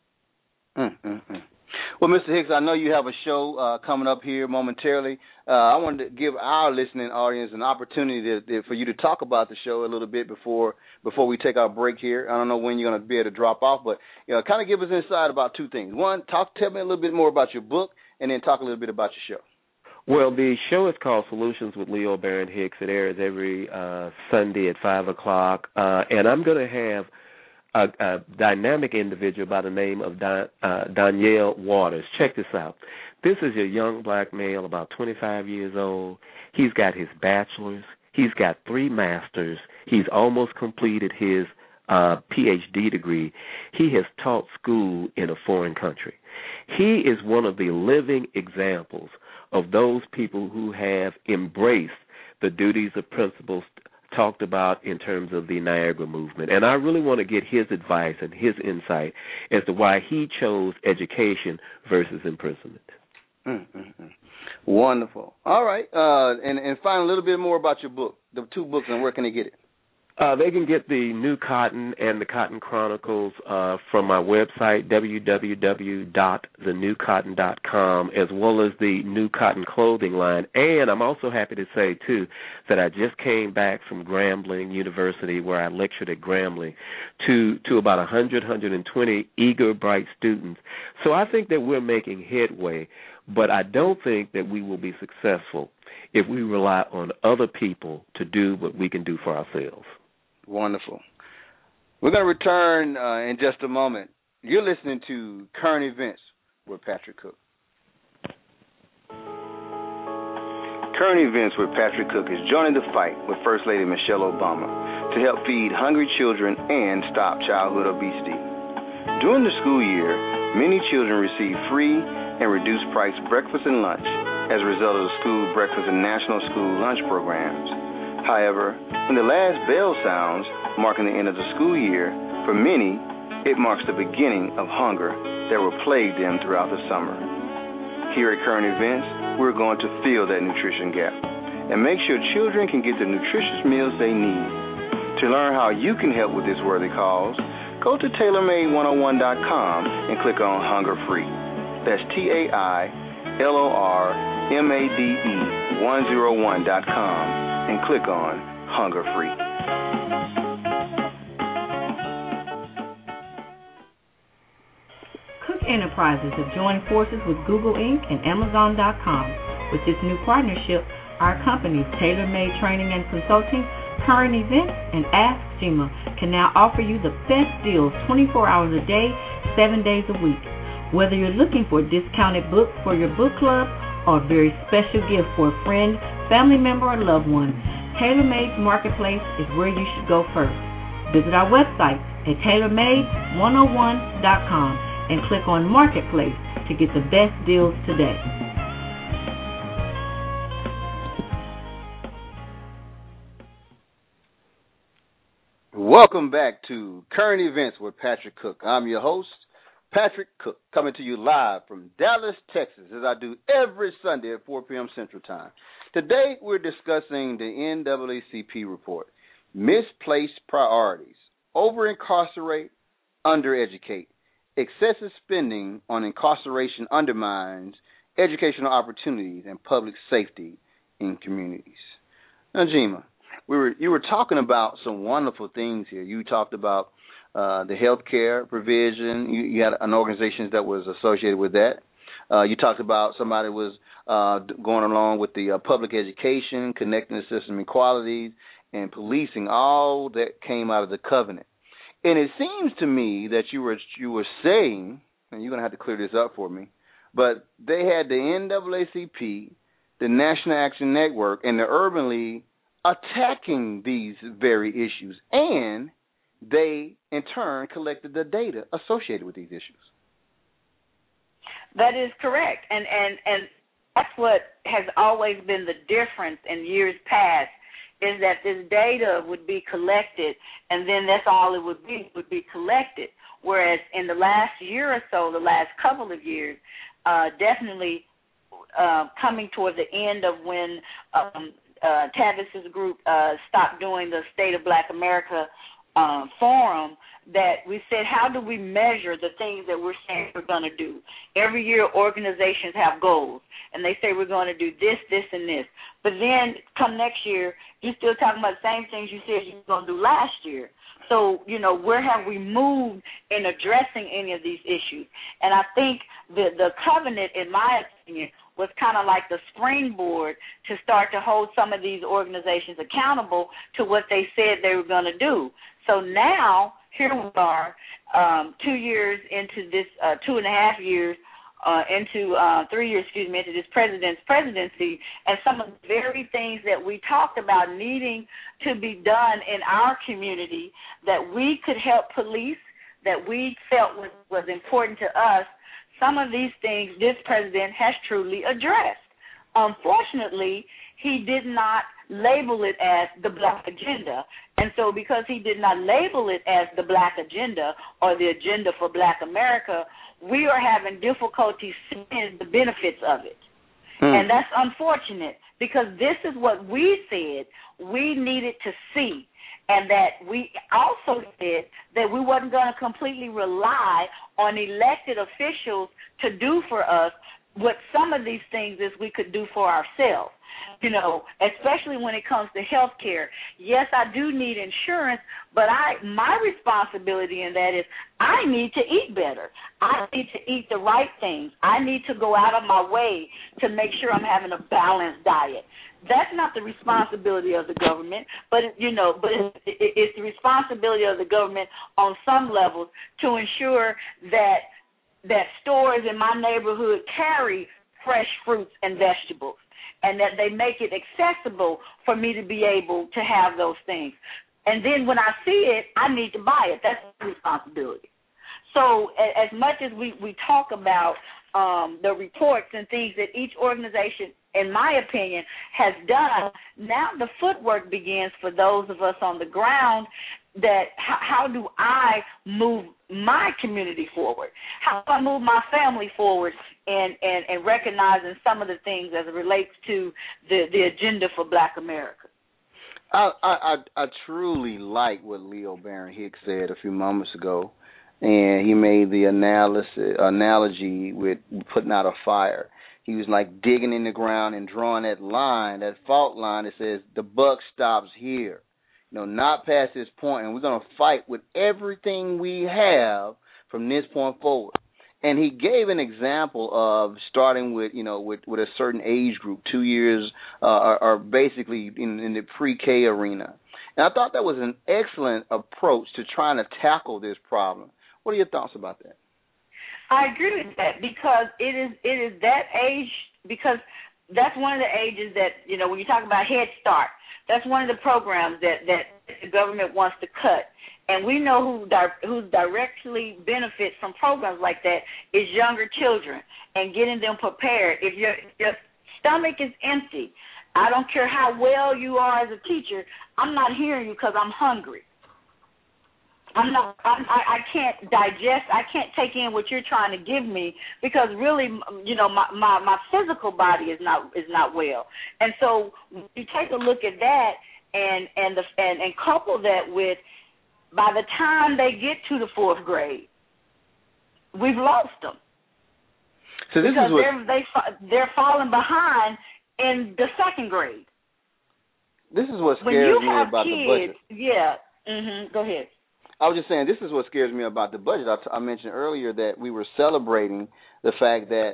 Well, Mr. Hicks, I know you have a show coming up here momentarily. I wanted to give our listening audience an opportunity for you to talk about the show a little bit before we take our break here. I don't know when you're going to be able to drop off, but kind of give us insight about 2 things. One, tell me a little bit more about your book, and then talk a little bit about your show. Well, the show is called Solutions with Leo Barron Hicks. It airs every Sunday at 5 o'clock, and I'm going to have a dynamic individual by the name of Danielle Waters. Check this out. This is a young black male, about 25 years old. He's got his bachelor's. He's got 3 masters. He's almost completed his PhD degree. He has taught school in a foreign country. He is one of the living examples of those people who have embraced the duties of principles talked about in terms of the Niagara Movement. And I really want to get his advice and his insight as to why he chose education versus imprisonment. Wonderful. All right. And find a little bit more about your book, the 2 books, and where can they get it? They can get the New Cotton and the Cotton Chronicles from my website, www.thenewcotton.com, as well as the New Cotton clothing line. And I'm also happy to say, too, that I just came back from Grambling University, where I lectured at Grambling, to about 120 eager, bright students. So I think that we're making headway, but I don't think that we will be successful if we rely on other people to do what we can do for ourselves. Wonderful. We're going to return in just a moment. You're listening to Current Events with Patrick Cook. Current Events with Patrick Cook is joining the fight with First Lady Michelle Obama to help feed hungry children and stop childhood obesity. During the school year, many children receive free and reduced price breakfast and lunch as a result of the school breakfast and national school lunch programs. However, when the last bell sounds, marking the end of the school year, for many, it marks the beginning of hunger that will plague them throughout the summer. Here at Current Events, we're going to fill that nutrition gap and make sure children can get the nutritious meals they need. To learn how you can help with this worthy cause, go to TaylorMade101.com and click on Hunger Free. That's TaylorMade101.com and click on Hunger Free. Cook Enterprises have joined forces with Google Inc. and Amazon.com. With this new partnership, our companies, Taylor Made Training and Consulting, Current Events, and Ask Jima, can now offer you the best deals 24 hours a day, 7 days a week. Whether you're looking for a discounted book for your book club or a very special gift for a friend, family member, or loved one, TaylorMade's Marketplace is where you should go first. Visit our website at TaylorMade101.com and click on Marketplace to get the best deals today. Welcome back to Current Events with Patrick Cook. I'm your host, Patrick Cook, coming to you live from Dallas, Texas, as I do every Sunday at 4 p.m. Central Time. Today, we're discussing the NAACP report, Misplaced Priorities, Over-Incarcerate, Under-Educate. Excessive spending on incarceration undermines educational opportunities and public safety in communities. Now, Jima, you were talking about some wonderful things here. You talked about the health care provision. You had an organization that was associated with that. You talked about somebody was going along with the public education, connecting the system equalities, and policing. All that came out of the covenant. And it seems to me that you were saying, and you're going to have to clear this up for me, but they had the NAACP, the National Action Network, and the Urban League attacking these very issues, and they, in turn, collected the data associated with these issues. That is correct, and that's what has always been the difference in years past, is that this data would be collected, and then that's all it would be collected, whereas in the last year or so, the last couple of years, definitely coming toward the end of when Tavis's group stopped doing the State of Black America forum, that we said, how do we measure the things that we're saying we're going to do? Every year organizations have goals, and they say we're going to do this, this, and this. But then come next year, you're still talking about the same things you said you were going to do last year. So, where have we moved in addressing any of these issues? And I think the covenant, in my opinion, was kind of like the springboard to start to hold some of these organizations accountable to what they said they were going to do. So now, here we are, 2 years into this, 2.5 years into 3 years, into this president's presidency, and some of the very things that we talked about needing to be done in our community that we could help police, that we felt was important to us, some of these things this president has truly addressed. Unfortunately, he did not label it as the Black agenda. And so because he did not label it as the Black agenda or the agenda for Black America, we are having difficulty seeing the benefits of it. And that's unfortunate, because this is what we said we needed to see, and that we also said that we wasn't going to completely rely on elected officials to do for us what some of these things is we could do for ourselves, especially when it comes to health care. Yes, I do need insurance, but my responsibility in that is I need to eat better. I need to eat the right things. I need to go out of my way to make sure I'm having a balanced diet. That's not the responsibility of the government, but it's the responsibility of the government on some levels to ensure that stores in my neighborhood carry fresh fruits and vegetables, and that they make it accessible for me to be able to have those things. And then when I see it, I need to buy it. That's the responsibility. So as much as we talk about the reports and things that each organization, in my opinion, has done, now the footwork begins for those of us on the ground. That how do I move my community forward? How do I move my family forward and recognizing some of the things as it relates to the agenda for Black America? I truly like what Leo Baron Hicks said a few moments ago, and he made the analogy with putting out a fire. He was like digging in the ground and drawing that line, that fault line that says the buck stops here. Not past this point, and we're going to fight with everything we have from this point forward. And he gave an example of starting with a certain age group, 2 years, or basically in the pre-K arena. And I thought that was an excellent approach to trying to tackle this problem. What are your thoughts about that? I agree with that because it is that age, because that's one of the ages that, when you talk about Head Start, that's one of the programs that the government wants to cut. And we know who directly benefits from programs like that is younger children and getting them prepared. If your stomach is empty, I don't care how well you are as a teacher, I'm not hearing you because I'm hungry. I can't digest. I can't take in what you're trying to give me because really, my physical body is not well. And so you take a look at that and couple that with, by the time they get to the fourth grade, we've lost them. So this because is they're falling behind in the second grade. This is what scares me about kids, the budget. Yeah. Go ahead. I was just saying, this is what scares me about the budget. I mentioned earlier that we were celebrating the fact that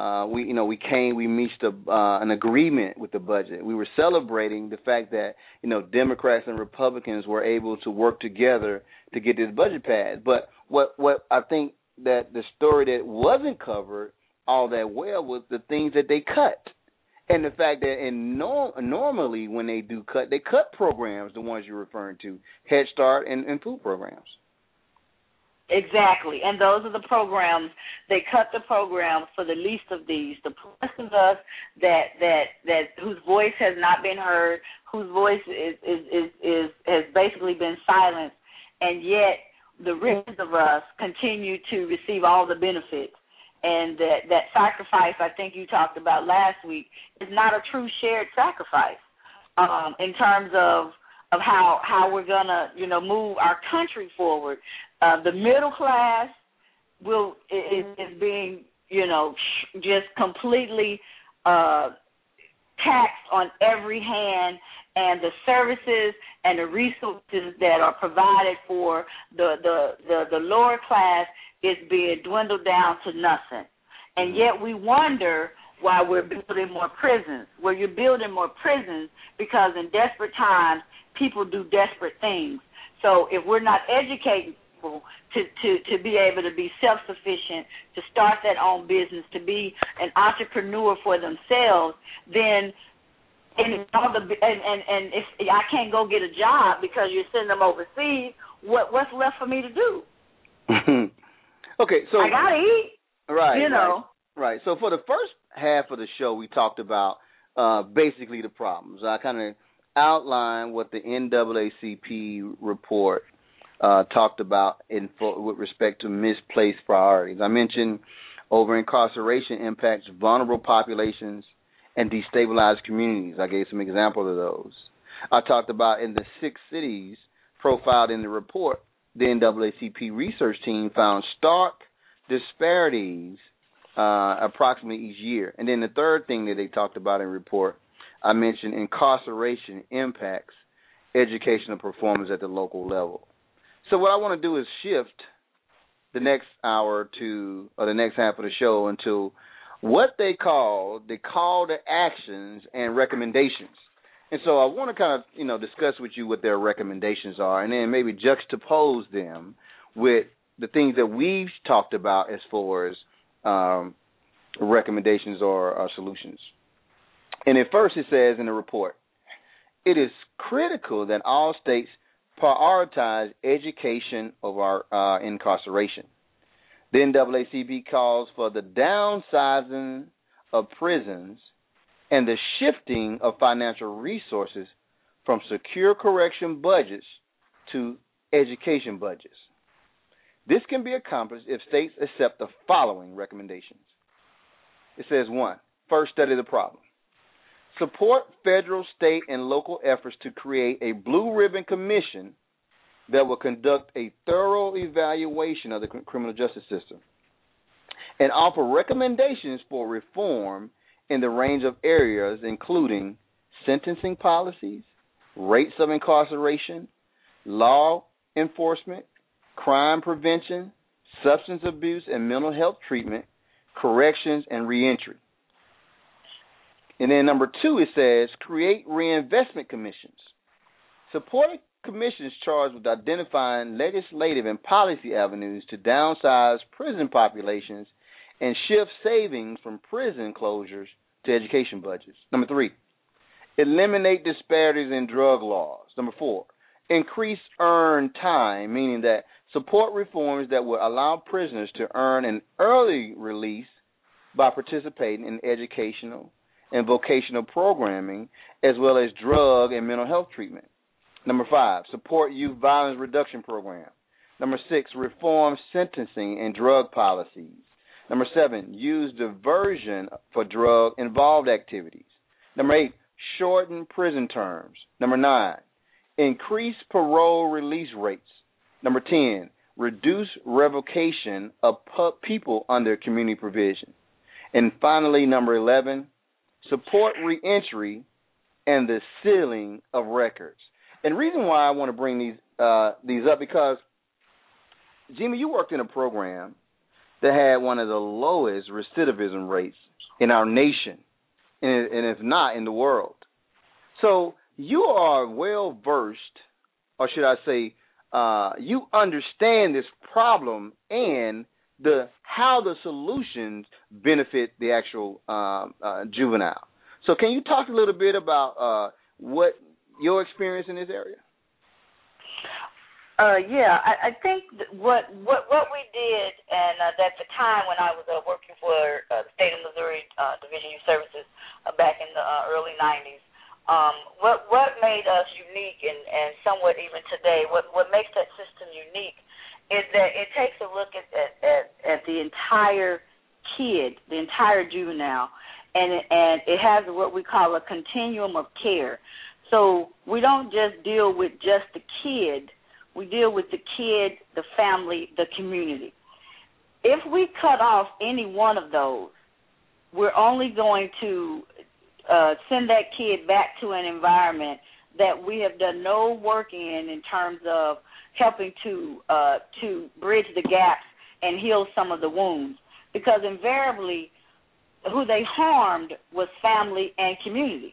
we reached an agreement with the budget. We were celebrating the fact that Democrats and Republicans were able to work together to get this budget passed. But what I think that the story that wasn't covered all that well was the things that they cut. And the fact that normally when they do cut, they cut programs, the ones you're referring to, Head Start and food programs. Exactly. And those are the programs, they cut the programs for the least of these, the rest of us that whose voice has not been heard, whose voice has basically been silenced, and yet the rest of us continue to receive all the benefits. And that sacrifice I think you talked about last week is not a true shared sacrifice in terms of how we're gonna move our country forward. The middle class is being just completely taxed on every hand, and the services and the resources that are provided for the lower class is being dwindled down to nothing. And yet we wonder why we're building more prisons. Well, you're building more prisons because in desperate times, people do desperate things. So if we're not educating people to be able to be self-sufficient, to start their own business, to be an entrepreneur for themselves, then if I can't go get a job because you're sending them overseas, what's left for me to do? Okay, so I gotta eat. Right, Right. So for the first half of the show, we talked about basically the problems. I kind of outlined what the NAACP report talked about with respect to misplaced priorities. I mentioned over-incarceration impacts vulnerable populations and destabilized communities. I gave some examples of those. I talked about in the 6 cities profiled in the report, the NAACP research team found stark disparities approximately each year. And then the third thing that they talked about in the report, I mentioned incarceration impacts educational performance at the local level. So what I want to do is shift the next hour or the next half of the show into what they call the call to actions and recommendations. And so I want to kind of, discuss with you what their recommendations are, and then maybe juxtapose them with the things that we've talked about as far as recommendations or solutions. And at first it says in the report, it is critical that all states prioritize education over incarceration. The NAACP calls for the downsizing of prisons and the shifting of financial resources from secure correction budgets to education budgets. This can be accomplished if states accept the following recommendations. It says, 1, first, study the problem. Support federal, state, and local efforts to create a blue ribbon commission that will conduct a thorough evaluation of the criminal justice system and offer recommendations for reform in the range of areas including sentencing policies, rates of incarceration, law enforcement, crime prevention, substance abuse and mental health treatment, corrections, and reentry. And then number 2, it says create reinvestment commissions. Support commissions charged with identifying legislative and policy avenues to downsize prison populations and shift savings from prison closures to education budgets. Number 3, eliminate disparities in drug laws. Number 4, increase earned time, meaning that support reforms that will allow prisoners to earn an early release by participating in educational and vocational programming as well as drug and mental health treatment. Number 5, support youth violence reduction program. Number 6, reform sentencing and drug policies. Number 7, use diversion for drug-involved activities. Number 8, shorten prison terms. Number 9, increase parole release rates. Number 10, reduce revocation of people under community provision. And finally, number 11, support reentry and the sealing of records. And the reason why I want to bring these up because, Jimmy, you worked in a program that had one of the lowest recidivism rates in our nation, and if not in the world. So you are well versed, or should I say, you understand this problem and how the solutions benefit the actual juvenile. So can you talk a little bit about what your experience in this area? I think what we did, and at the time when I was working for the State of Missouri Division of Youth Services back in the early 90s, what made us unique and somewhat even today, what makes that system unique is that it takes a look at the entire kid, the entire juvenile, and it has what we call a continuum of care. So we don't just deal with just the kid. We deal with the kid, the family, the community. If we cut off any one of those, we're only going to send that kid back to an environment that we have done no work in terms of helping to bridge the gaps and heal some of the wounds. Because invariably, who they harmed was family and community.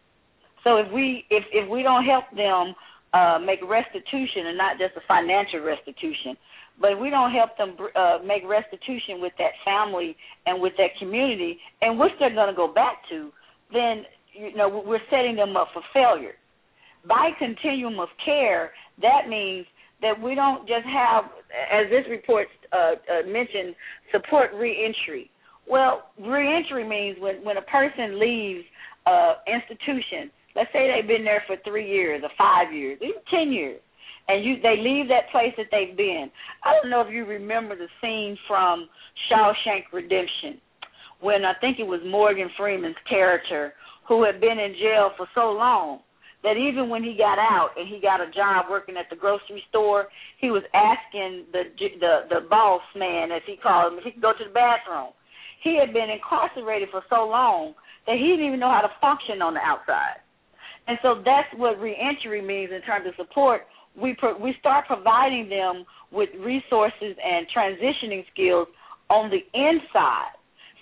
So if we don't help them make restitution, and not just a financial restitution, but if we don't help them make restitution with that family and with that community, and which they're going to go back to, then we're setting them up for failure. By continuum of care, that means that we don't just have, as this report mentioned, support reentry. Well, reentry means when a person leaves institution, let's say they've been there for 3 years or 5 years, even 10 years, and they leave that place that they've been. I don't know if you remember the scene from Shawshank Redemption when I think it was Morgan Freeman's character who had been in jail for so long that even when he got out and he got a job working at the grocery store, he was asking the boss man, as he called him, if he could go to the bathroom. He had been incarcerated for so long that he didn't even know how to function on the outside. And so that's what reentry means in terms of support. We start providing them with resources and transitioning skills on the inside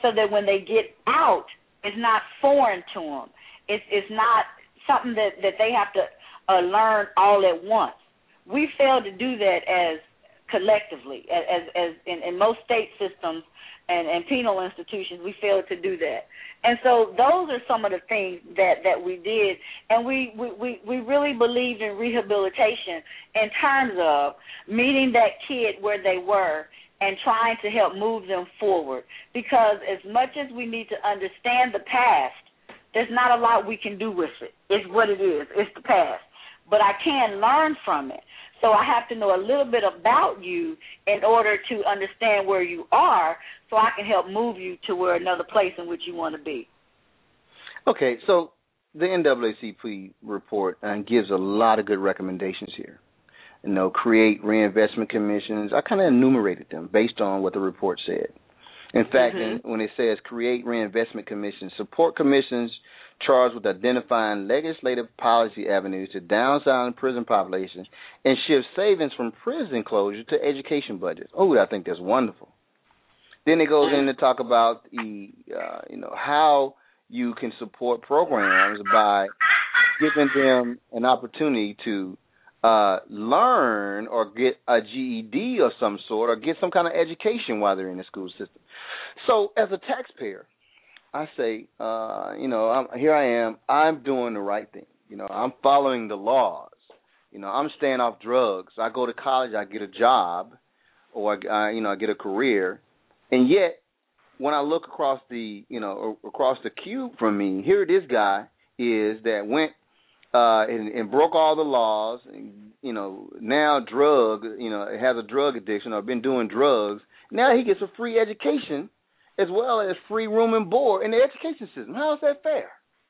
so that when they get out, it's not foreign to them. It's not something that they have to learn all at once. We fail to do that as collectively, as in most state systems and penal institutions, we fail to do that. And so those are some of the things that we did, and we really believed in rehabilitation in terms of meeting that kid where they were and trying to help move them forward. Because as much as we need to understand the past, there's not a lot we can do with it. It's what it is. It's the past. But I can learn from it. So I have to know a little bit about you in order to understand where you are so I can help move you to where another place in which you want to be. Okay, so the NAACP report gives a lot of good recommendations here. You know, create reinvestment commissions. I kind of enumerated them based on what the report said. In fact, when it says create reinvestment commissions, support commissions charged with identifying legislative policy avenues to downsize prison populations and shift savings from prison closure to education budgets. Oh, I think that's wonderful. Then it goes in to talk about how you can support programs by giving them an opportunity to learn or get a GED of some sort or get some kind of education while they're in the school system. So as a taxpayer, I say, here I am. I'm doing the right thing. You know, I'm following the laws. You know, I'm staying off drugs. I go to college, I get a job, or I get a career, and yet when I look across the cube from me, here this guy is that went and broke all the laws. And, now has a drug addiction or been doing drugs. Now he gets a free education as well as free room and board in the education system. How is that fair?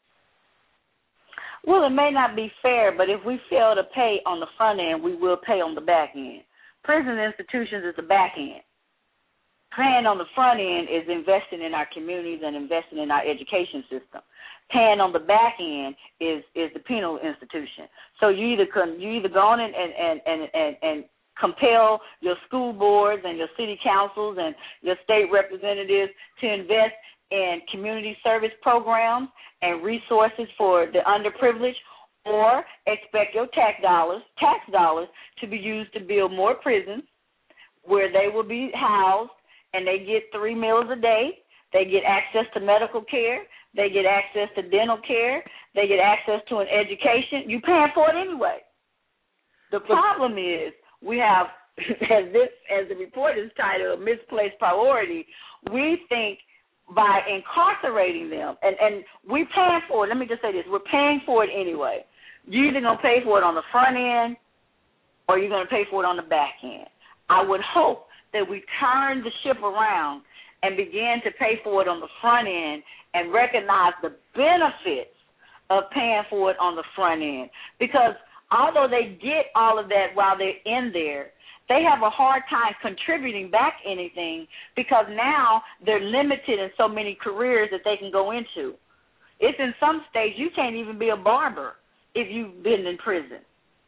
Well, it may not be fair, but if we fail to pay on the front end, we will pay on the back end. Prison institutions is the back end. Paying on the front end is investing in our communities and investing in our education system. Paying on the back end is the penal institution. So you either go on and compel your school boards and your city councils and your state representatives to invest in community service programs and resources for the underprivileged, or expect your tax dollars to be used to build more prisons where they will be housed and they get 3 meals a day, they get access to medical care, they get access to dental care, they get access to an education. You're paying for it anyway. The problem is we have, as the report is titled, misplaced priority, we think by incarcerating them, and we're paying for it. Let me just say this. We're paying for it anyway. You're either going to pay for it on the front end or you're going to pay for it on the back end. I would hope that we turn the ship around and begin to pay for it on the front end and recognize the benefits of paying for it on the front end. Because although they get all of that while they're in there, they have a hard time contributing back anything because now they're limited in so many careers that they can go into. It's in some states you can't even be a barber if you've been in prison.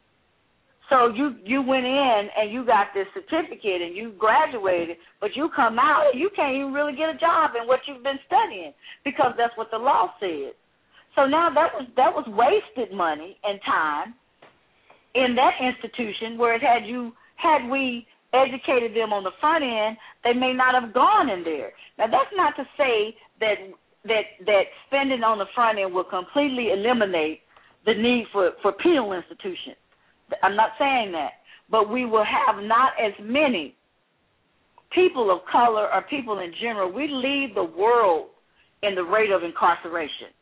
So you went in and you got this certificate and you graduated, but you come out and you can't even really get a job in what you've been studying because that's what the law said. So now that was wasted money and time in that institution, whereas had we educated them on the front end, they may not have gone in there. Now that's not to say that spending on the front end will completely eliminate the need for penal institutions. I'm not saying that, but we will have not as many people of color or people in general. We lead the world in the rate of incarceration.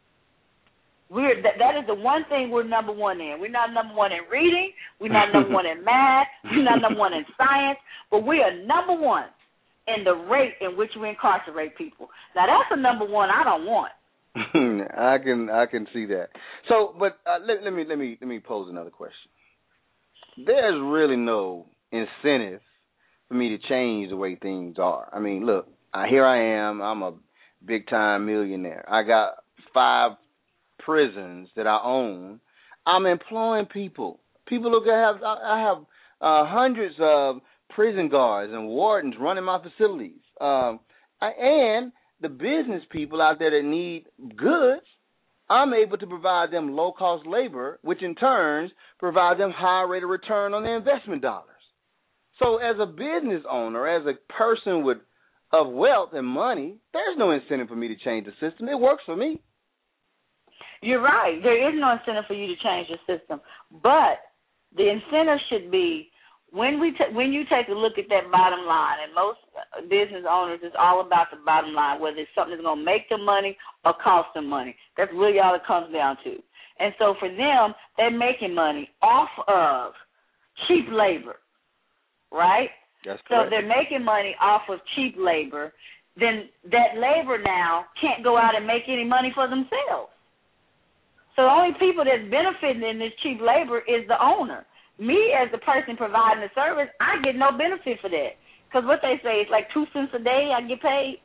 That is the one thing we're number one in. We're not number one in reading. We're not number one in math. We're not number one in science. But we are number one in the rate in which we incarcerate people. Now, that's a number one I don't want. I can see that. So, but let me pose another question. There's really no incentive for me to change the way things are. I mean, look, here I am. I'm a big-time millionaire. I got 5 prisons that I own. I'm employing people. I have hundreds of prison guards and wardens running my facilities. And the business people out there that need goods, I'm able to provide them low-cost labor, which in turn provides them higher rate of return on their investment dollars. So as a business owner, as a person of wealth and money, there's no incentive for me to change the system. It works for me. You're right. There is no incentive for you to change the system. But the incentive should be when you take a look at that bottom line, and most business owners, it's all about the bottom line, whether it's something that's going to make them money or cost them money. That's really all it comes down to. And so for them, they're making money off of cheap labor, right? That's correct. So if they're making money off of cheap labor, then that labor now can't go out and make any money for themselves. So the only people that's benefiting in this cheap labor is the owner. Me, as the person providing the service, I get no benefit for that. Because what they say is like 2 cents a day I get paid.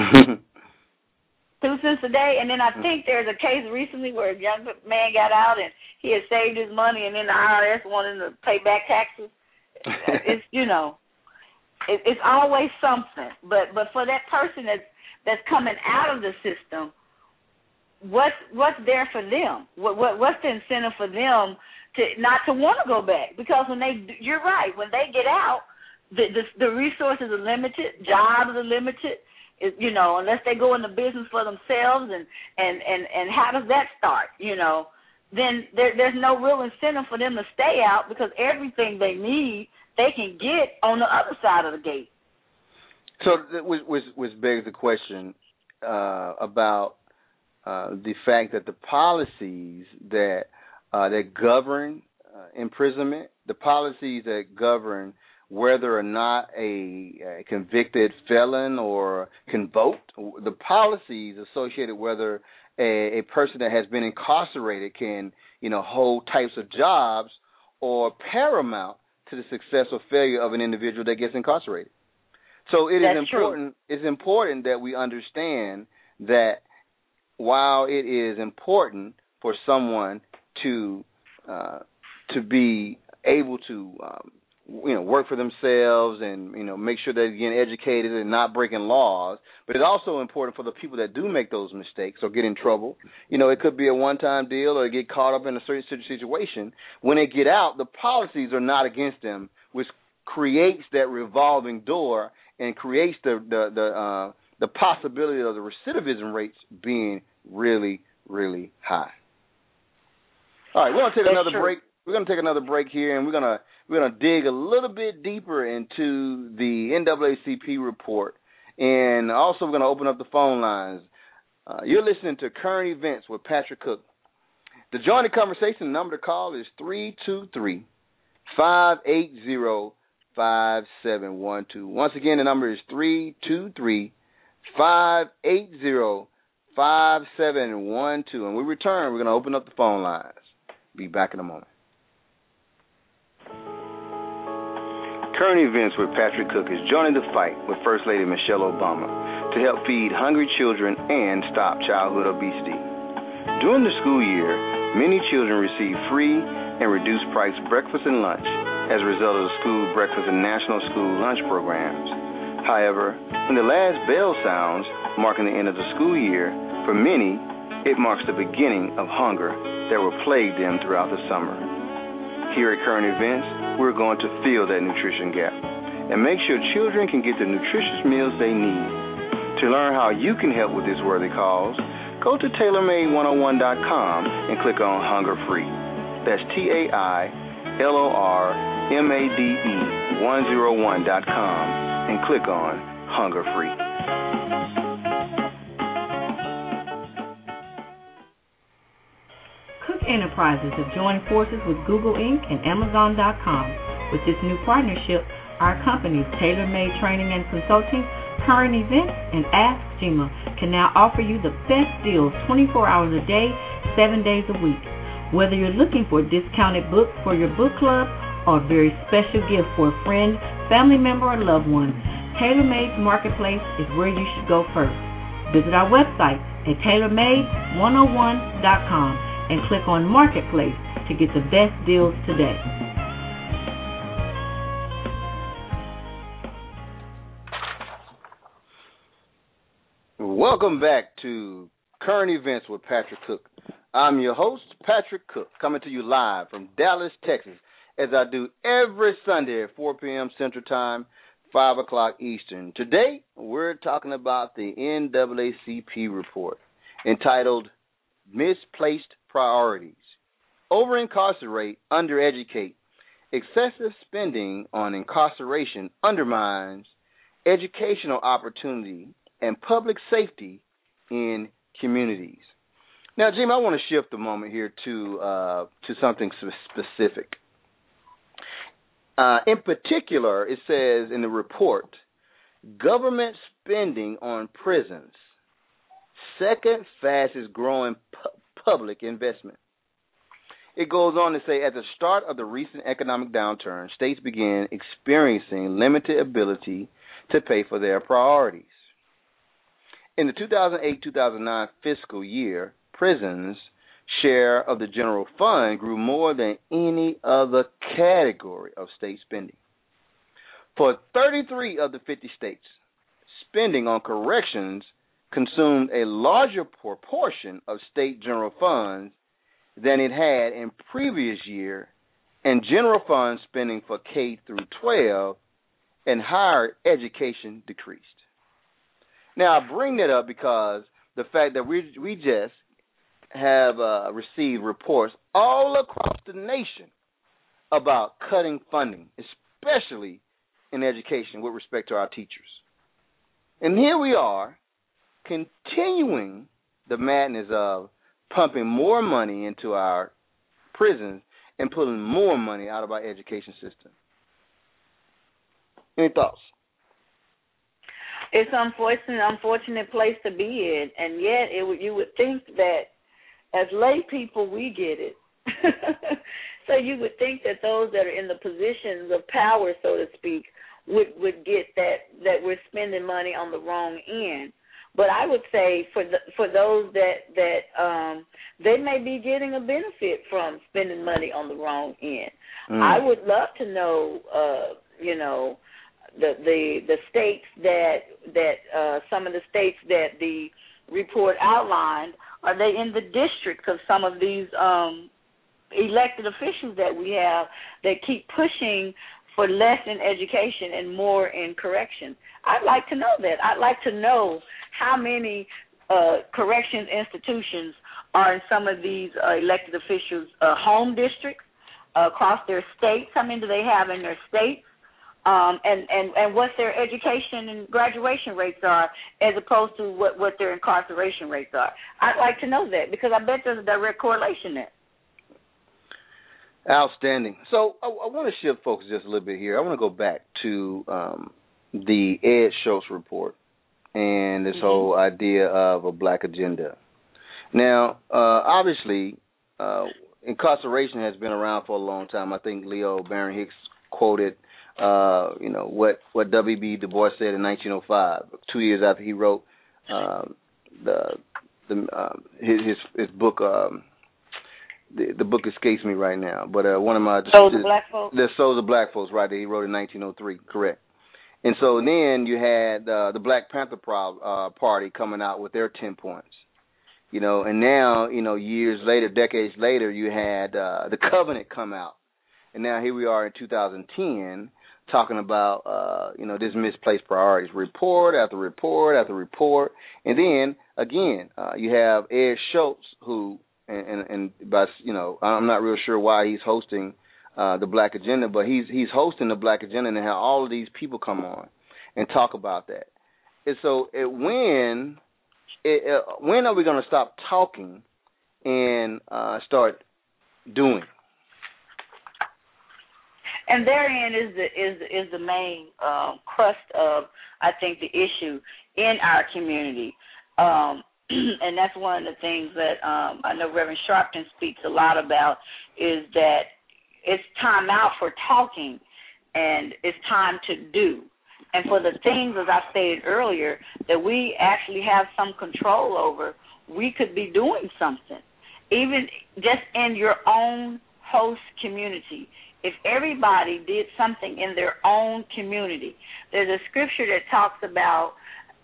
2 cents a day. And then I think there's a case recently where a young man got out and he had saved his money and then the IRS wanted him to pay back taxes. It's, it's always something. But for that person that's coming out of the system, what's there for them? What's the incentive for them to not to want to go back? Because you're right, when they get out, the resources are limited, jobs are limited, unless they go into business for themselves, and how does that start? Then there's no real incentive for them to stay out because everything they need they can get on the other side of the gate. So which begs the question about the fact that the policies that govern imprisonment, the policies that govern whether or not a convicted felon or can vote, the policies associated whether a person that has been incarcerated can, hold types of jobs or paramount to the success or failure of an individual that gets incarcerated. So it is important. It's important that we understand that while it is important for someone to be able to work for themselves and make sure they're getting educated and not breaking laws, but it's also important for the people that do make those mistakes or get in trouble. It could be a one-time deal or get caught up in a certain situation. When they get out, the policies are not against them, which creates that revolving door and creates the possibility of the recidivism rates being really, really high. All right, we're going to take another break. We're going to take another break here, and we're going to dig a little bit deeper into the NAACP report, and also we're going to open up the phone lines. You're listening to Current Events with Patrick Cook. To join the conversation, the number to call is 323-580-5712. Once again, the number is 323-580-5712. And when we return, we're going to open up the phone lines. Be back in a moment. Current Events with Patrick Cook is joining the fight with First Lady Michelle Obama to help feed hungry children and stop childhood obesity. During the school year, many children receive free and reduced price breakfast and lunch as a result of the school breakfast and national school lunch programs. However, when the last bell sounds, marking the end of the school year, for many, it marks the beginning of hunger that will plague them throughout the summer. Here at Current Events, we're going to fill that nutrition gap and make sure children can get the nutritious meals they need. To learn how you can help with this worthy cause, go to TaylorMade101.com and click on Hunger Free. That's TaylorMade101.com and click on Hunger Free. Cook Enterprises have joined forces with Google Inc. and Amazon.com. With this new partnership, our companies, Taylor Made Training and Consulting, Current Events, and Ask Jima, can now offer you the best deals 24 hours a day, 7 days a week. Whether you're looking for a discounted book for your book club or a very special gift for a friend, family member, or loved one, Taylor Made's Marketplace is where you should go first. Visit our website at TaylorMade101.com and click on Marketplace to get the best deals today. Welcome back to Current Events with Patrick Cook. I'm your host, Patrick Cook, coming to you live from Dallas, Texas, as I do every Sunday at 4 p.m. Central Time, 5 o'clock Eastern. Today, we're talking about the NAACP report entitled Misplaced Priorities. Over-incarcerate, under-educate. Excessive spending on incarceration undermines educational opportunity and public safety in communities. Now, Jim, I want to shift a moment here to something specific. In particular, it says in the report, government spending on prisons, second fastest growing public investment. It goes on to say, at the start of the recent economic downturn, states began experiencing limited ability to pay for their priorities. In the 2008-2009 fiscal year, prisons' share of the general fund grew more than any other category of state spending. For 33 of the 50 states, spending on corrections consumed a larger proportion of state general funds than it had in previous year, and general fund spending for K through 12 and higher education decreased. Now, I bring that up because the fact that we just have received reports all across the nation about cutting funding, especially in education with respect to our teachers. And here we are continuing the madness of pumping more money into our prisons and pulling more money out of our education system. Any thoughts? It's an unfortunate place to be in, and yet you would think that as lay people we get it. So you would think that those that are in the positions of power, so to speak, would get that we're spending money on the wrong end. But I would say for those that they may be getting a benefit from spending money on the wrong end. I would love to know, the states that some of the states that the report outlined, are they in the districts of some of these elected officials that we have that keep pushing for less in education and more in corrections? I'd like to know that. I'd like to know how many corrections institutions are in some of these elected officials' home districts across their states. How many do they have in their states? And what their education and graduation rates are as opposed to what their incarceration rates are. I'd like to know that because I bet there's a direct correlation there. Outstanding. So I want to shift focus just a little bit here. I want to go back to the Ed Schultz report and this whole idea of a black agenda. Now, obviously, incarceration has been around for a long time. I think Leo Baron Hicks quoted what W.B. Du Bois said in 1905, 2 years after he wrote his book. The book escapes me right now, but one of my Souls of Black Folks. The Souls of Black Folks, right? That he wrote in 1903, correct. And so then you had the Black Panther Party coming out with their 10 points, and now years later, decades later, you had the Covenant come out, and now here we are in 2010 talking about this misplaced priorities, report after report after report, and then again you have Ed Schultz who. And I'm not real sure why he's hosting the Black Agenda, but he's hosting the Black Agenda and have all of these people come on and talk about that. And so when are we going to stop talking and start doing? And therein is the main crust of, I think, the issue in our community. And that's one of the things that I know Reverend Sharpton speaks a lot about, is that it's time out for talking and it's time to do. And for the things, as I stated earlier, that we actually have some control over, we could be doing something. Even just in your own host community, if everybody did something in their own community. There's a scripture that talks about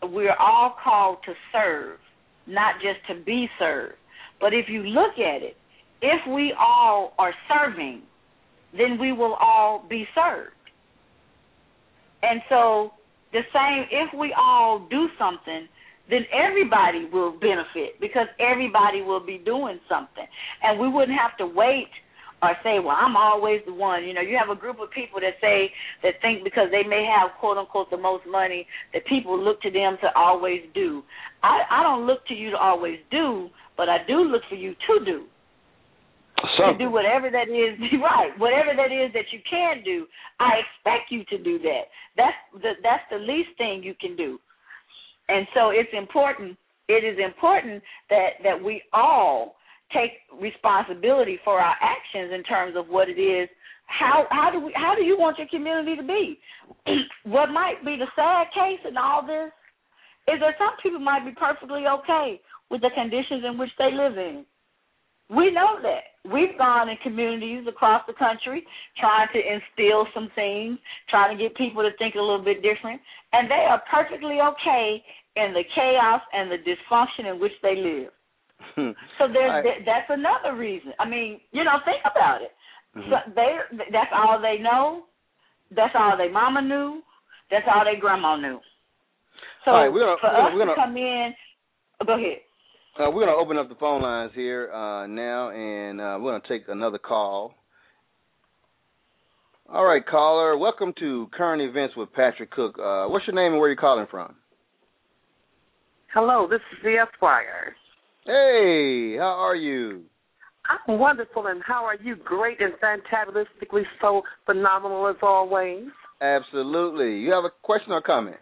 we're all called to serve, not just to be served. But if you look at it, if we all are serving, then we will all be served. And so the same, if we all do something, then everybody will benefit because everybody will be doing something. And we wouldn't have to wait or say, well, I'm always the one. You know, you have a group of people that think because they may have, quote, unquote, the most money, that people look to them to always do. I don't look to you to always do, but I do look for you to do. Something. To do whatever that is, right, whatever that is that you can do, I expect you to do that. That's the least thing you can do. And so it is important that we all take responsibility for our actions in terms of what it is. How do you want your community to be? What might be the sad case in all this is that some people might be perfectly okay with the conditions in which they live in. We know that. We've gone in communities across the country trying to instill some things, trying to get people to think a little bit different, and they are perfectly okay in the chaos and the dysfunction in which they live. So that's another reason. I mean, think about it. Mm-hmm. So that's all they know. That's all their mama knew. That's all their grandma knew. So right, for us to come in, go ahead. We're going to open up the phone lines here now, and we're going to take another call. All right, caller, welcome to Current Events with Patrick Cook. What's your name and where you calling from? Hello, this is the Esquire. Hey, how are you? I'm wonderful, and how are you? Great and fantastically so phenomenal as always. Absolutely. You have a question or comment?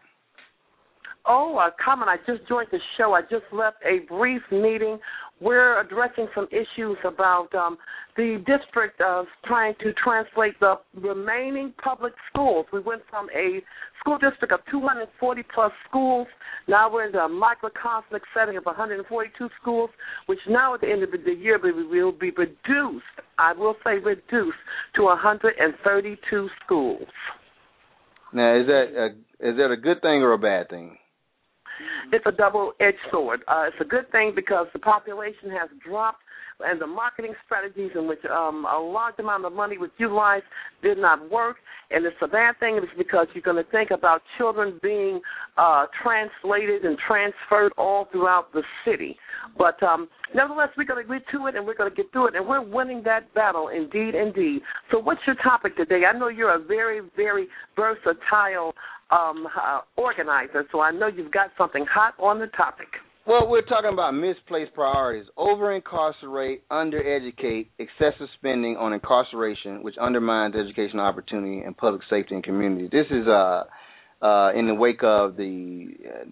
Oh, a comment. I just joined the show. I just left a brief meeting. We're addressing some issues about the district trying to translate the remaining public schools. We went from a school district of 240-plus schools. Now we're in a microcosmic setting of 142 schools, which now at the end of the year will be reduced, I will say reduced, to 132 schools. Now, is that a good thing or a bad thing? It's a double-edged sword. It's a good thing because the population has dropped and the marketing strategies in which a large amount of money was utilized did not work. And it's a bad thing because you're going to think about children being translated and transferred all throughout the city. But nevertheless, we're going to get to it and we're going to get through it, and we're winning that battle, indeed, indeed. So what's your topic today? I know you're a very, very versatile organizer, so I know you've got something hot on the topic. Well, we're talking about misplaced priorities. Over-incarcerate, under-educate, excessive spending on incarceration, which undermines educational opportunity and public safety and community. This is in the wake of the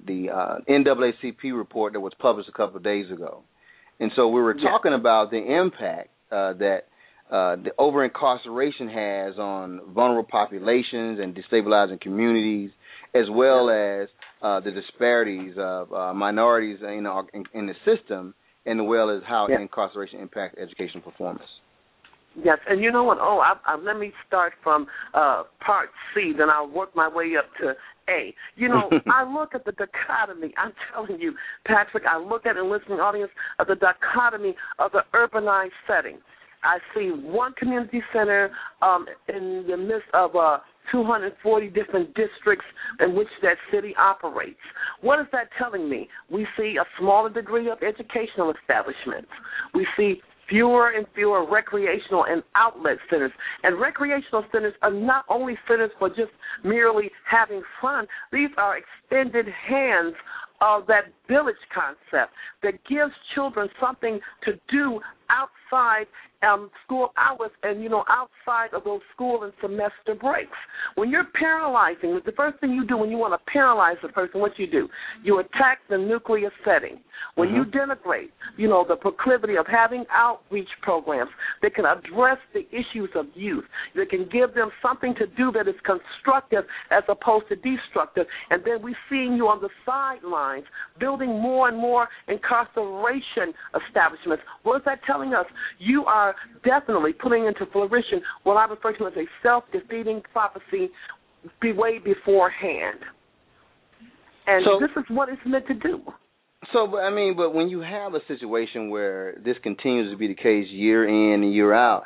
NAACP report that was published a couple of days ago. And so we were talking about the impact that the over-incarceration has on vulnerable populations and destabilizing communities, as well as the disparities of minorities in the system, and as well as how incarceration impacts educational performance. Yes, and you know what? Let me start from part C, then I'll work my way up to A. I look at the dichotomy. I'm telling you, Patrick, I look at and listening audience of the dichotomy of the urbanized setting. I see one community center in the midst of 240 different districts in which that city operates. What is that telling me? We see a smaller degree of educational establishments. We see fewer and fewer recreational and outlet centers. And recreational centers are not only centers for just merely having fun. These are extended hands of that village concept that gives children something to do outside school hours and, outside of those school and semester breaks. When you're paralyzing, the first thing you do when you want to paralyze a person, what you do? You attack the nuclear setting. When you denigrate, the proclivity of having outreach programs that can address the issues of youth, that can give them something to do that is constructive as opposed to destructive, and then we're seeing you on the sidelines building more and more incarceration establishments. What is that telling us? You are definitely putting into fruition what I refer to as a self-defeating prophecy way beforehand. And this is what it's meant to do. So, but when you have a situation where this continues to be the case year in and year out,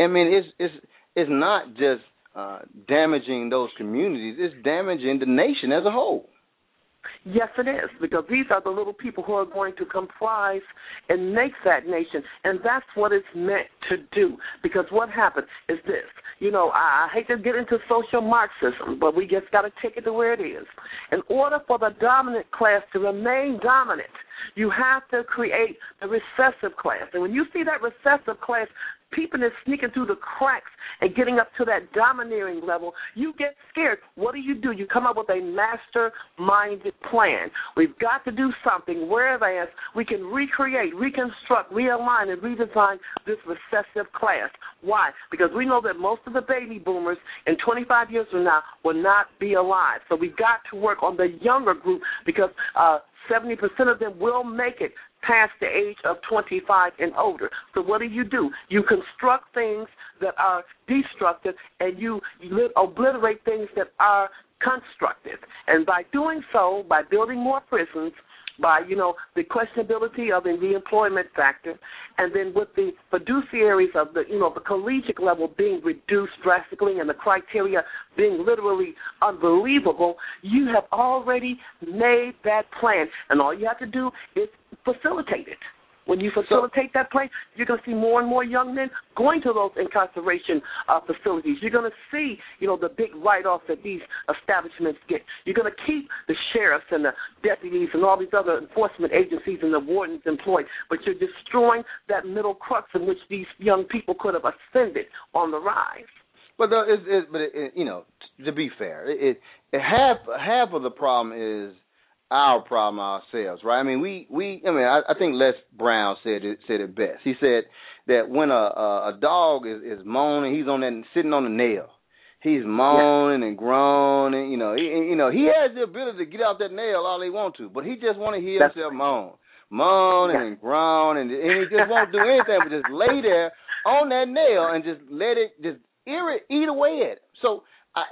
it's not just damaging those communities; it's damaging the nation as a whole. Yes, it is, because these are the little people who are going to comprise and make that nation, and that's what it's meant to do. Because what happens is this. I hate to get into social Marxism, but we just got to take it to where it is. In order for the dominant class to remain dominant, you have to create the recessive class. And when you see that recessive class peeping and sneaking through the cracks and getting up to that domineering level, you get scared. What do? You come up with a master-minded plan. We've got to do something, whereas we can recreate, reconstruct, realign, and redesign this recessive class. Why? Because we know that most of the baby boomers in 25 years from now will not be alive. So we've got to work on the younger group, because 70% of them will make it past the age of 25 and older. So what do? You construct things that are destructive, and you obliterate things that are constructive. And by doing so, by building more prisons, by, the questionability of the reemployment factor, and then with the fiduciaries of the collegiate level being reduced drastically and the criteria being literally unbelievable, you have already made that plan. And all you have to do is facilitate it. When you facilitate that plan, you're going to see more and more young men going to those incarceration facilities. You're going to see, the big write-offs that these establishments get. You're going to keep the sheriffs and the deputies and all these other enforcement agencies and the wardens employed, but you're destroying that middle crux in which these young people could have ascended on the rise. But to be fair, half of the problem is our problem ourselves, right? I think Les Brown said it best. He said that when a dog is moaning, he's sitting on a nail. He's moaning and groaning, he has the ability to get out that nail all he wants to, but he just want to hear himself moaning and groan, and he just won't do anything but just lay there on that nail and just let it just eat away at it. So I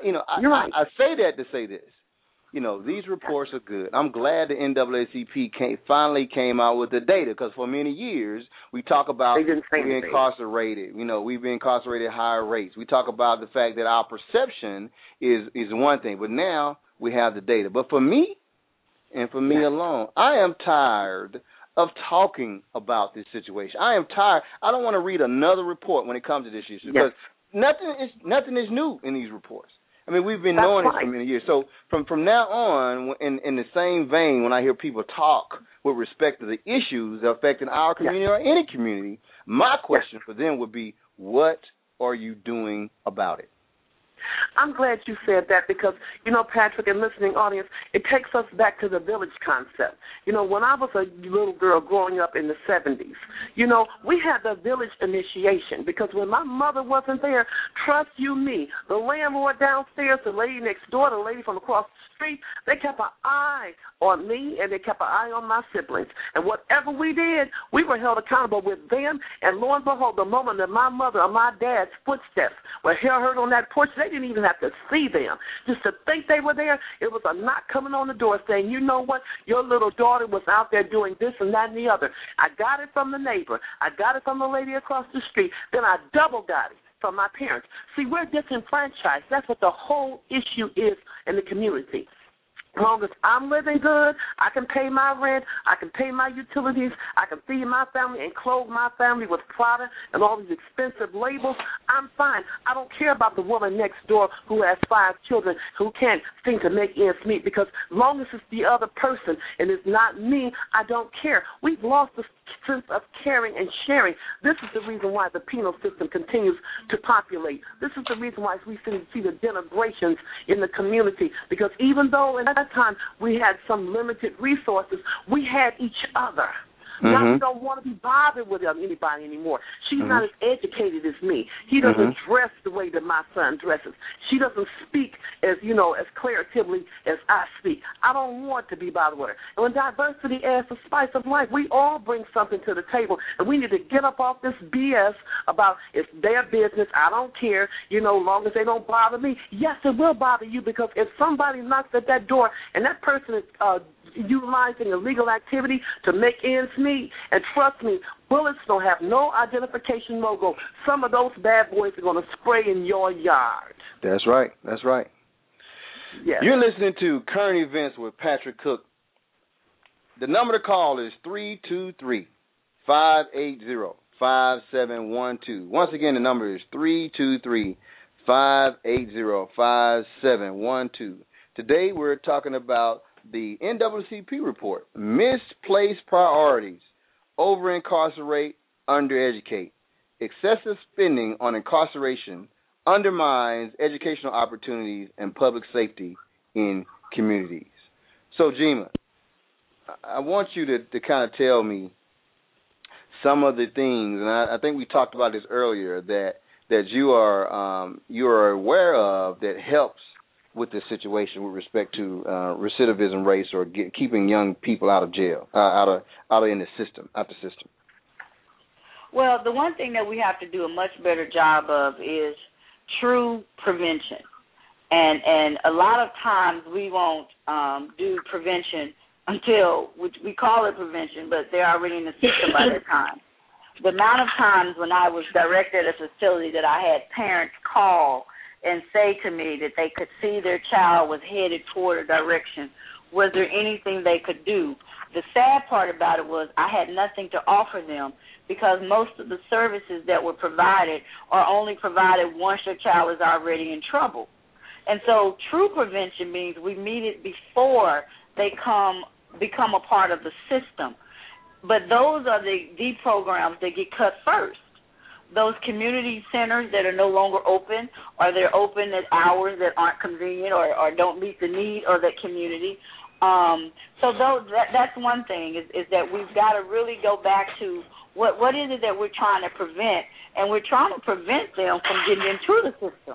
say that to say this. These reports are good. I'm glad the NAACP finally came out with the data, because for many years we talk about being incarcerated. We've been incarcerated at higher rates. We talk about the fact that our perception is one thing, but now we have the data. But for me, and for me alone, I am tired of talking about this situation. I am tired. I don't want to read another report when it comes to this issue, because nothing is new in these reports. We've been knowing this for many years. So from now on, in the same vein, when I hear people talk with respect to the issues affecting our community or any community, my question for them would be, what are you doing about it? I'm glad you said that, because, Patrick, and listening audience, it takes us back to the village concept. When I was a little girl growing up in the 70s, we had the village initiation, because when my mother wasn't there, trust you me, the landlord downstairs, the lady next door, the lady from across the street, they kept an eye on me, and they kept an eye on my siblings. And whatever we did, we were held accountable with them. And lo and behold, the moment that my mother or my dad's footsteps were heard on that porch, they didn't even have to see them. Just to think they were there, it was a knock coming on the door saying, you know what, your little daughter was out there doing this and that and the other. I got it from the neighbor. I got it from the lady across the street. Then I double got it from my parents. See, we're disenfranchised. That's what the whole issue is in the community. As long as I'm living good, I can pay my rent, I can pay my utilities, I can feed my family and clothe my family with product and all these expensive labels, I'm fine. I don't care about the woman next door who has 5 children who can't seem to make ends meet, because as long as it's the other person and it's not me, I don't care. We've lost the sense of caring and sharing. This is the reason why the penal system continues to populate. This is the reason why we see the denigrations in the community, because even though in that time we had some limited resources, we had each other. Now he don't want to be bothered with anybody anymore. She's not as educated as me. He doesn't dress the way that my son dresses. She doesn't speak as claritatively as I speak. I don't want to be bothered with her. And when diversity adds the spice of life, we all bring something to the table, and we need to get up off this BS about it's their business. I don't care, long as they don't bother me. Yes, it will bother you, because if somebody knocks at that door and that person is utilizing illegal activity to make ends meet, and trust me, bullets don't have no identification logo. Some of those bad boys are going to spray in your yard. That's right. That's right. Yes. You're listening to Current Events with Patrick Cook. The number to call is 323-580-5712. Once again, the number is 323-580-5712. Today we're talking about the NAACP report, Misplaced Priorities, Over-Incarcerate, Under-Educate. Excessive spending on incarceration undermines educational opportunities and public safety in communities. So, Jima, I want you to kind of tell me some of the things, and I think we talked about this earlier, that you are aware of that helps with this situation with respect to recidivism rates or keeping young people out of jail, out the system. Well, the one thing that we have to do a much better job of is true prevention, and a lot of times we won't do prevention until we call it prevention, but they're already in the system by that time. The amount of times when I was directed at a facility that I had parents call and say to me that they could see their child was headed toward a direction, was there anything they could do? The sad part about it was I had nothing to offer them, because most of the services that were provided are only provided once your child is already in trouble. And so true prevention means we meet it before they become a part of the system. But those are the programs that get cut first. Those community centers that are no longer open, or they're open at hours that aren't convenient or don't meet the need of that community. That's one thing, is that we've got to really go back to what is it that we're trying to prevent, and we're trying to prevent them from getting into the system.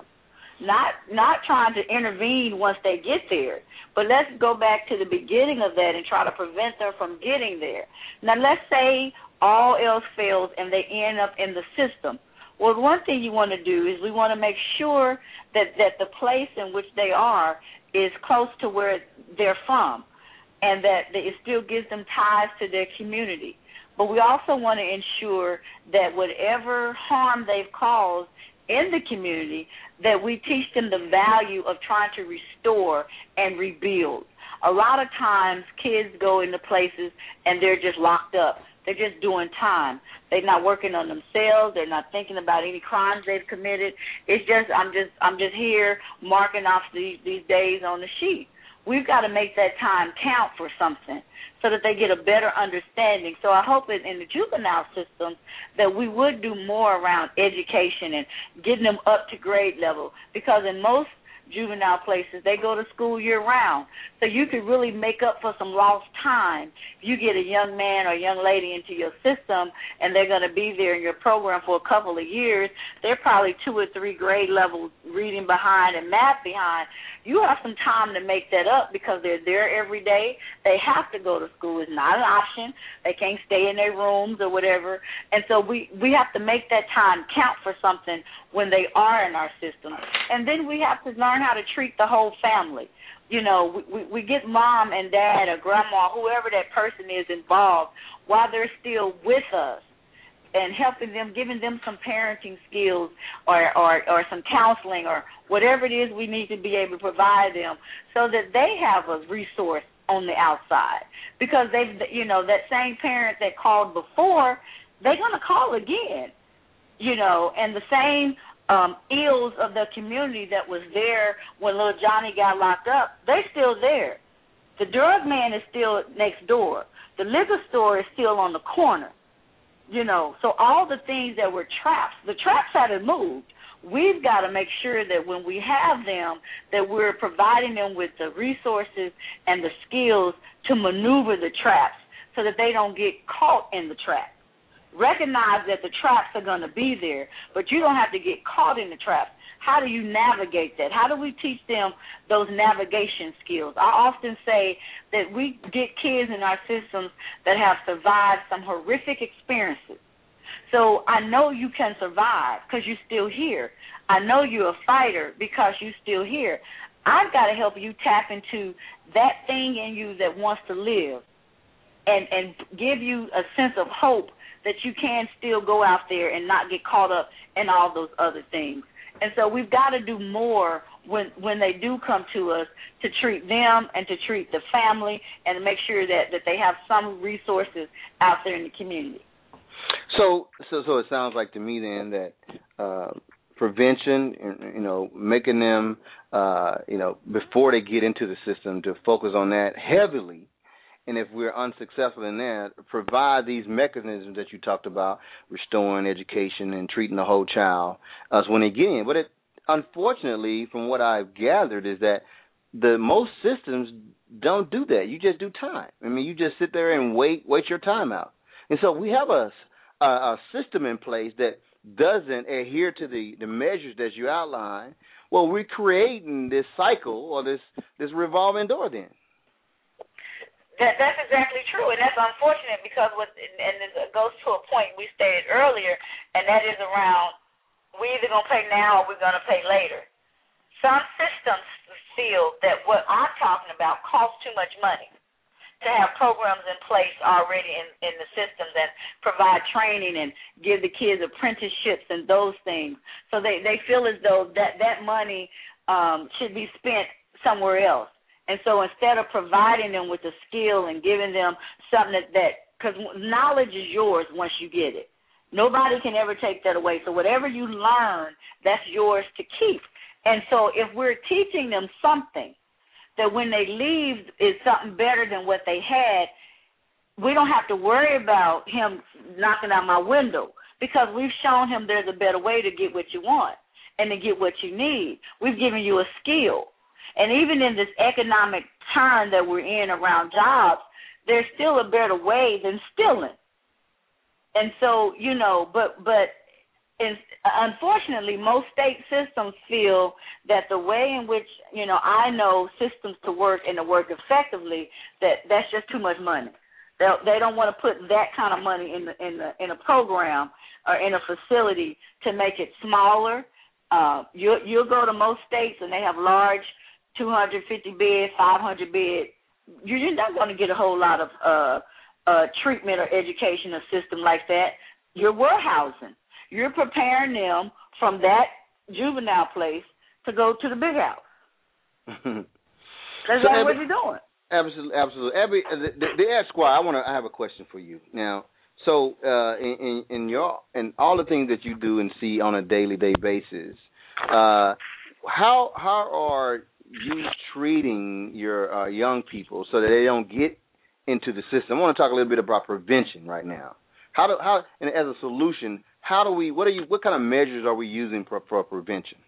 Not trying to intervene once they get there, but let's go back to the beginning of that and try to prevent them from getting there. Now, let's say all else fails and they end up in the system. Well, one thing you want to do is we want to make sure that the place in which they are is close to where they're from, and that it still gives them ties to their community. But we also want to ensure that whatever harm they've caused in the community, that we teach them the value of trying to restore and rebuild. A lot of times kids go into places and they're just locked up. They're just doing time. They're not working on themselves. They're not thinking about any crimes they've committed. It's just I'm just here marking off these days on the sheet. We've got to make that time count for something so that they get a better understanding. So I hope that in the juvenile system that we would do more around education and getting them up to grade level, because in most juvenile places, they go to school year-round. So you could really make up for some lost time. If you get a young man or young lady into your system and they're going to be there in your program for a couple of years, they're probably 2 or 3 grade levels reading behind and math behind. You have some time to make that up because they're there every day. They have to go to school. It's not an option. They can't stay in their rooms or whatever. And so we have to make that time count for something when they are in our system. And then we have to learn how to treat the whole family. You know, we get mom and dad or grandma, whoever that person is involved, while they're still with us, and helping them, giving them some parenting skills or some counseling or whatever it is we need to be able to provide them so that they have a resource on the outside. Because that same parent that called before, they're going to call again, and the same ills of the community that was there when little Johnny got locked up, they're still there. The drug man is still next door. The liquor store is still on the corner. So all the things that were traps, the traps haven't moved. We've got to make sure that when we have them, that we're providing them with the resources and the skills to maneuver the traps so that they don't get caught in the trap. Recognize that the traps are going to be there, but you don't have to get caught in the traps. How do you navigate that? How do we teach them those navigation skills? I often say that we get kids in our systems that have survived some horrific experiences. So I know you can survive because you're still here. I know you're a fighter because you're still here. I've got to help you tap into that thing in you that wants to live and give you a sense of hope that you can still go out there and not get caught up in all those other things. And so we've got to do more when they do come to us to treat them and to treat the family and to make sure that they have some resources out there in the community. So it sounds like to me then that prevention, making them, before they get into the system, to focus on that heavily. And if we're unsuccessful in that, provide these mechanisms that you talked about, restoring education and treating the whole child when they get in. But unfortunately, from what I've gathered, is that most systems don't do that. You just do time. I mean, you just sit there and wait your time out. And so we have a system in place that doesn't adhere to the measures that you outline. Well, we're creating this cycle or this revolving door then. That's exactly true, and that's unfortunate because it goes to a point we stated earlier, and that is around we either going to pay now or we're going to pay later. Some systems feel that what I'm talking about costs too much money to have programs in place already in the systems and provide training and give the kids apprenticeships and those things. So they feel as though that money should be spent somewhere else. And so instead of providing them with the skill and giving them something because knowledge is yours once you get it. Nobody can ever take that away. So whatever you learn, that's yours to keep. And so if we're teaching them something that when they leave is something better than what they had, we don't have to worry about him knocking out my window because we've shown him there's a better way to get what you want and to get what you need. We've given you a skill. And even in this economic turn that we're in around jobs, there's still a better way than stealing. And so, but unfortunately, most state systems feel that the way in which, I know systems to work and to work effectively, that's just too much money. They don't want to put that kind of money in a program or in a facility to make it smaller. You'll go to most states and they have large 250-bed, 500-bed, you're not going to get a whole lot of treatment or education or system like that. You're warehousing. You're preparing them from that juvenile place to go to the big house. That's what you're doing. Absolutely. Abby, the Ed Squad, I have a question for you now. So in all the things that you do and see on a daily basis, how are you treating your young people so that they don't get into the system? I want to talk a little bit about prevention right now. How and as a solution, what kind of measures are we using for prevention?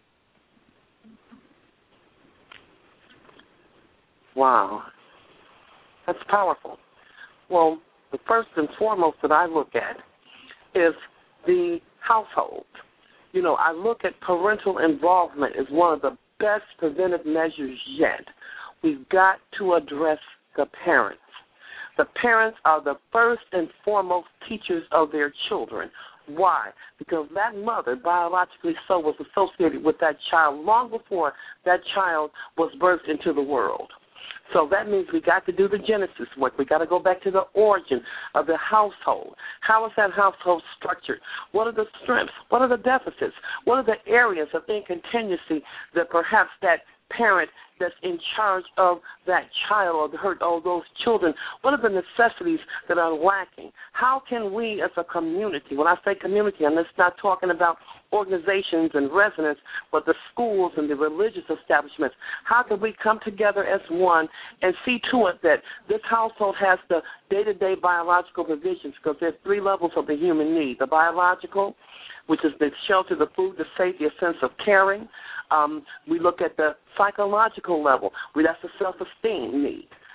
Wow, that's powerful. Well, the first and foremost that I look at is the household. I look at parental involvement as one of the best preventive measures yet. We've got to address the parents. The parents are the first and foremost teachers of their children. Why? Because that mother, biologically so, was associated with that child long before that child was birthed into the world. So that means we got to do the genesis work. We got to go back to the origin of the household. How is that household structured? What are the strengths? What are the deficits? What are the areas of incontinency that perhaps that parent that's in charge of that child or those children, what are the necessities that are lacking? How can we as a community, when I say community, I'm just not talking about organizations and residents, but the schools and the religious establishments, how can we come together as one and see to it that this household has the day-to-day biological provisions, because there's three levels of the human need: the biological, which is the shelter, the food, the safety, a sense of caring. We look at the psychological level. That's the self-esteem need.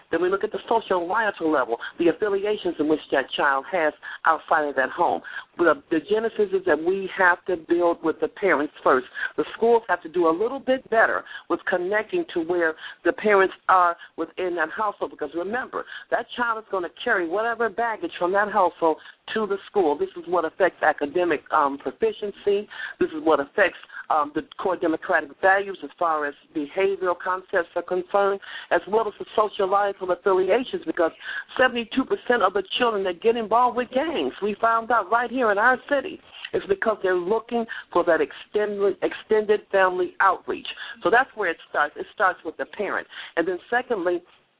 Then we look at the social-rietal level, the affiliations in which that child has outside of that home. But the genesis is that we have to build with the parents first. The schools have to do a little bit better with connecting to where the parents are within that household, because remember, that child is going to carry whatever baggage from that household to the school. This is what affects academic proficiency. This is what affects the core democratic values as far as behavioral concepts are concerned, as well as the social-rietal affiliations, because 72% of the children that get involved with gangs, we found out right here in our city, is because they're looking for that extended family outreach. So that's where it starts. It starts with the parent. And then secondly,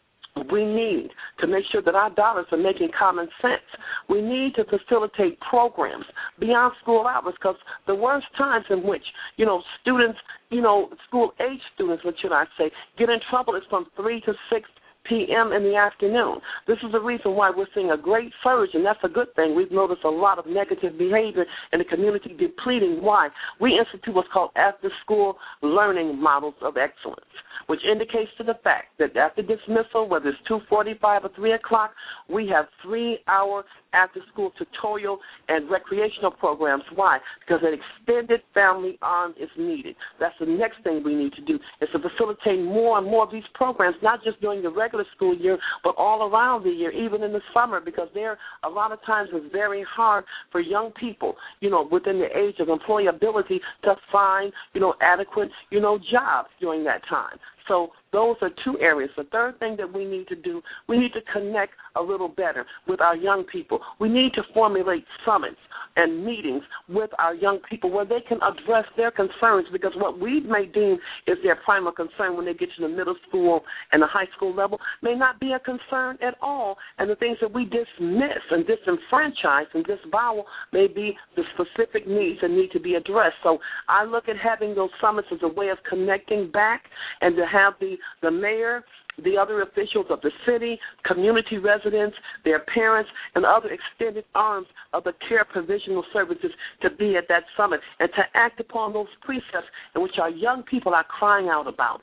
we need to make sure that our dollars are making common sense. We need to facilitate programs beyond school hours, because the worst times in which, students, school-age students, what should I say, get in trouble is from 3 to 6 p.m. in the afternoon. This is the reason why we're seeing a great surge, and that's a good thing. We've noticed a lot of negative behavior in the community depleting. Why? We institute what's called after-school learning models of excellence, which indicates to the fact that after dismissal, whether it's 2:45 or 3 o'clock, we have 3-hour after-school tutorial and recreational programs. Why? Because an extended family arm is needed. That's the next thing we need to do, is to facilitate more and more of these programs, not just during the regular school year, but all around the year, even in the summer, because there a lot of times it's very hard for young people, within the age of employability to find, adequate, jobs during that time. So those are two areas. The third thing that we need to do, we need to connect a little better with our young people. We need to formulate summits and meetings with our young people where they can address their concerns, because what we may deem is their primary concern when they get to the middle school and the high school level may not be a concern at all, and the things that we dismiss and disenfranchise and disavow may be the specific needs that need to be addressed. So I look at having those summits as a way of connecting back, and to have the mayor, the other officials of the city, community residents, their parents, and other extended arms of the care provisional services to be at that summit and to act upon those precepts in which our young people are crying out about.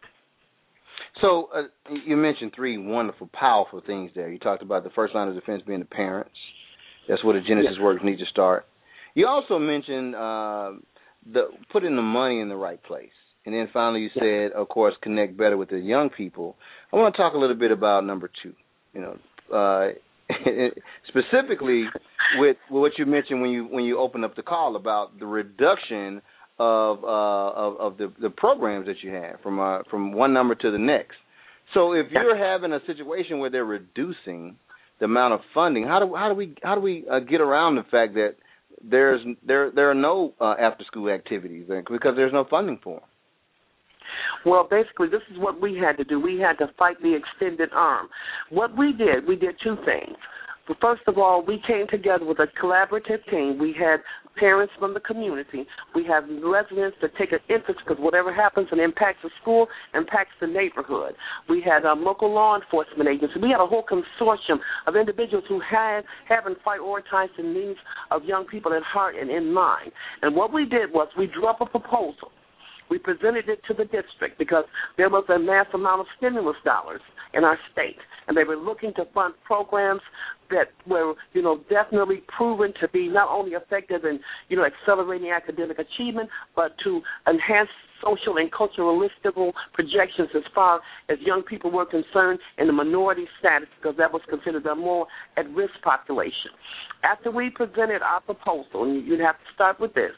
So you mentioned 3 wonderful, powerful things there. You talked about the first line of defense being the parents. That's where the Genesis work needs to start. You also mentioned putting the money in the right place. And then finally you said, of course, connect better with the young people. I want to talk a little bit about number 2, specifically with what you mentioned when you opened up the call about the reduction of the programs that you have from one number to the next. So if you're having a situation where they're reducing the amount of funding, how do we get around the fact that there are no after school activities because there's no funding for them? Well, basically, this is what we had to do. We had to fight the extended arm. What we did 2 things. First of all, we came together with a collaborative team. We had parents from the community. We have residents that take an interest, because whatever happens and impacts the school impacts the neighborhood. We had local law enforcement agencies. We had a whole consortium of individuals who haven't prioritized the needs of young people at heart and in mind. And what we did was we drew up a proposal. We presented it to the district because there was a mass amount of stimulus dollars in our state, and they were looking to fund programs that were, definitely proven to be not only effective in, accelerating academic achievement, but to enhance social and cultural projections as far as young people were concerned in the minority status, because that was considered a more at-risk population. After we presented our proposal, and you'd have to start with this,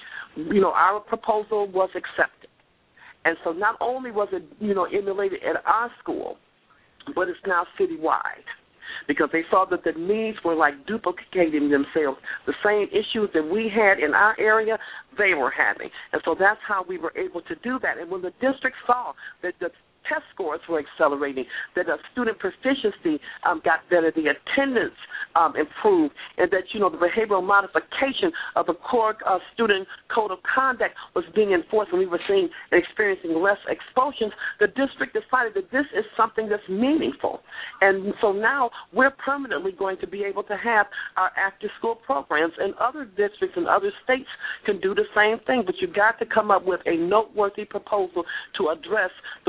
our proposal was accepted. And so not only was it, emulated at our school, but it's now citywide, because they saw that the needs were like duplicating themselves. The same issues that we had in our area, they were having. And so that's how we were able to do that. And when the district saw that the test scores were accelerating, that the student proficiency got better, the attendance improved, and that, the behavioral modification of the core student code of conduct was being enforced, and we were seeing and experiencing less expulsions, the district decided that this is something that's meaningful. And so now we're permanently going to be able to have our after-school programs, and other districts and other states can do the same thing, but you've got to come up with a noteworthy proposal to address those 6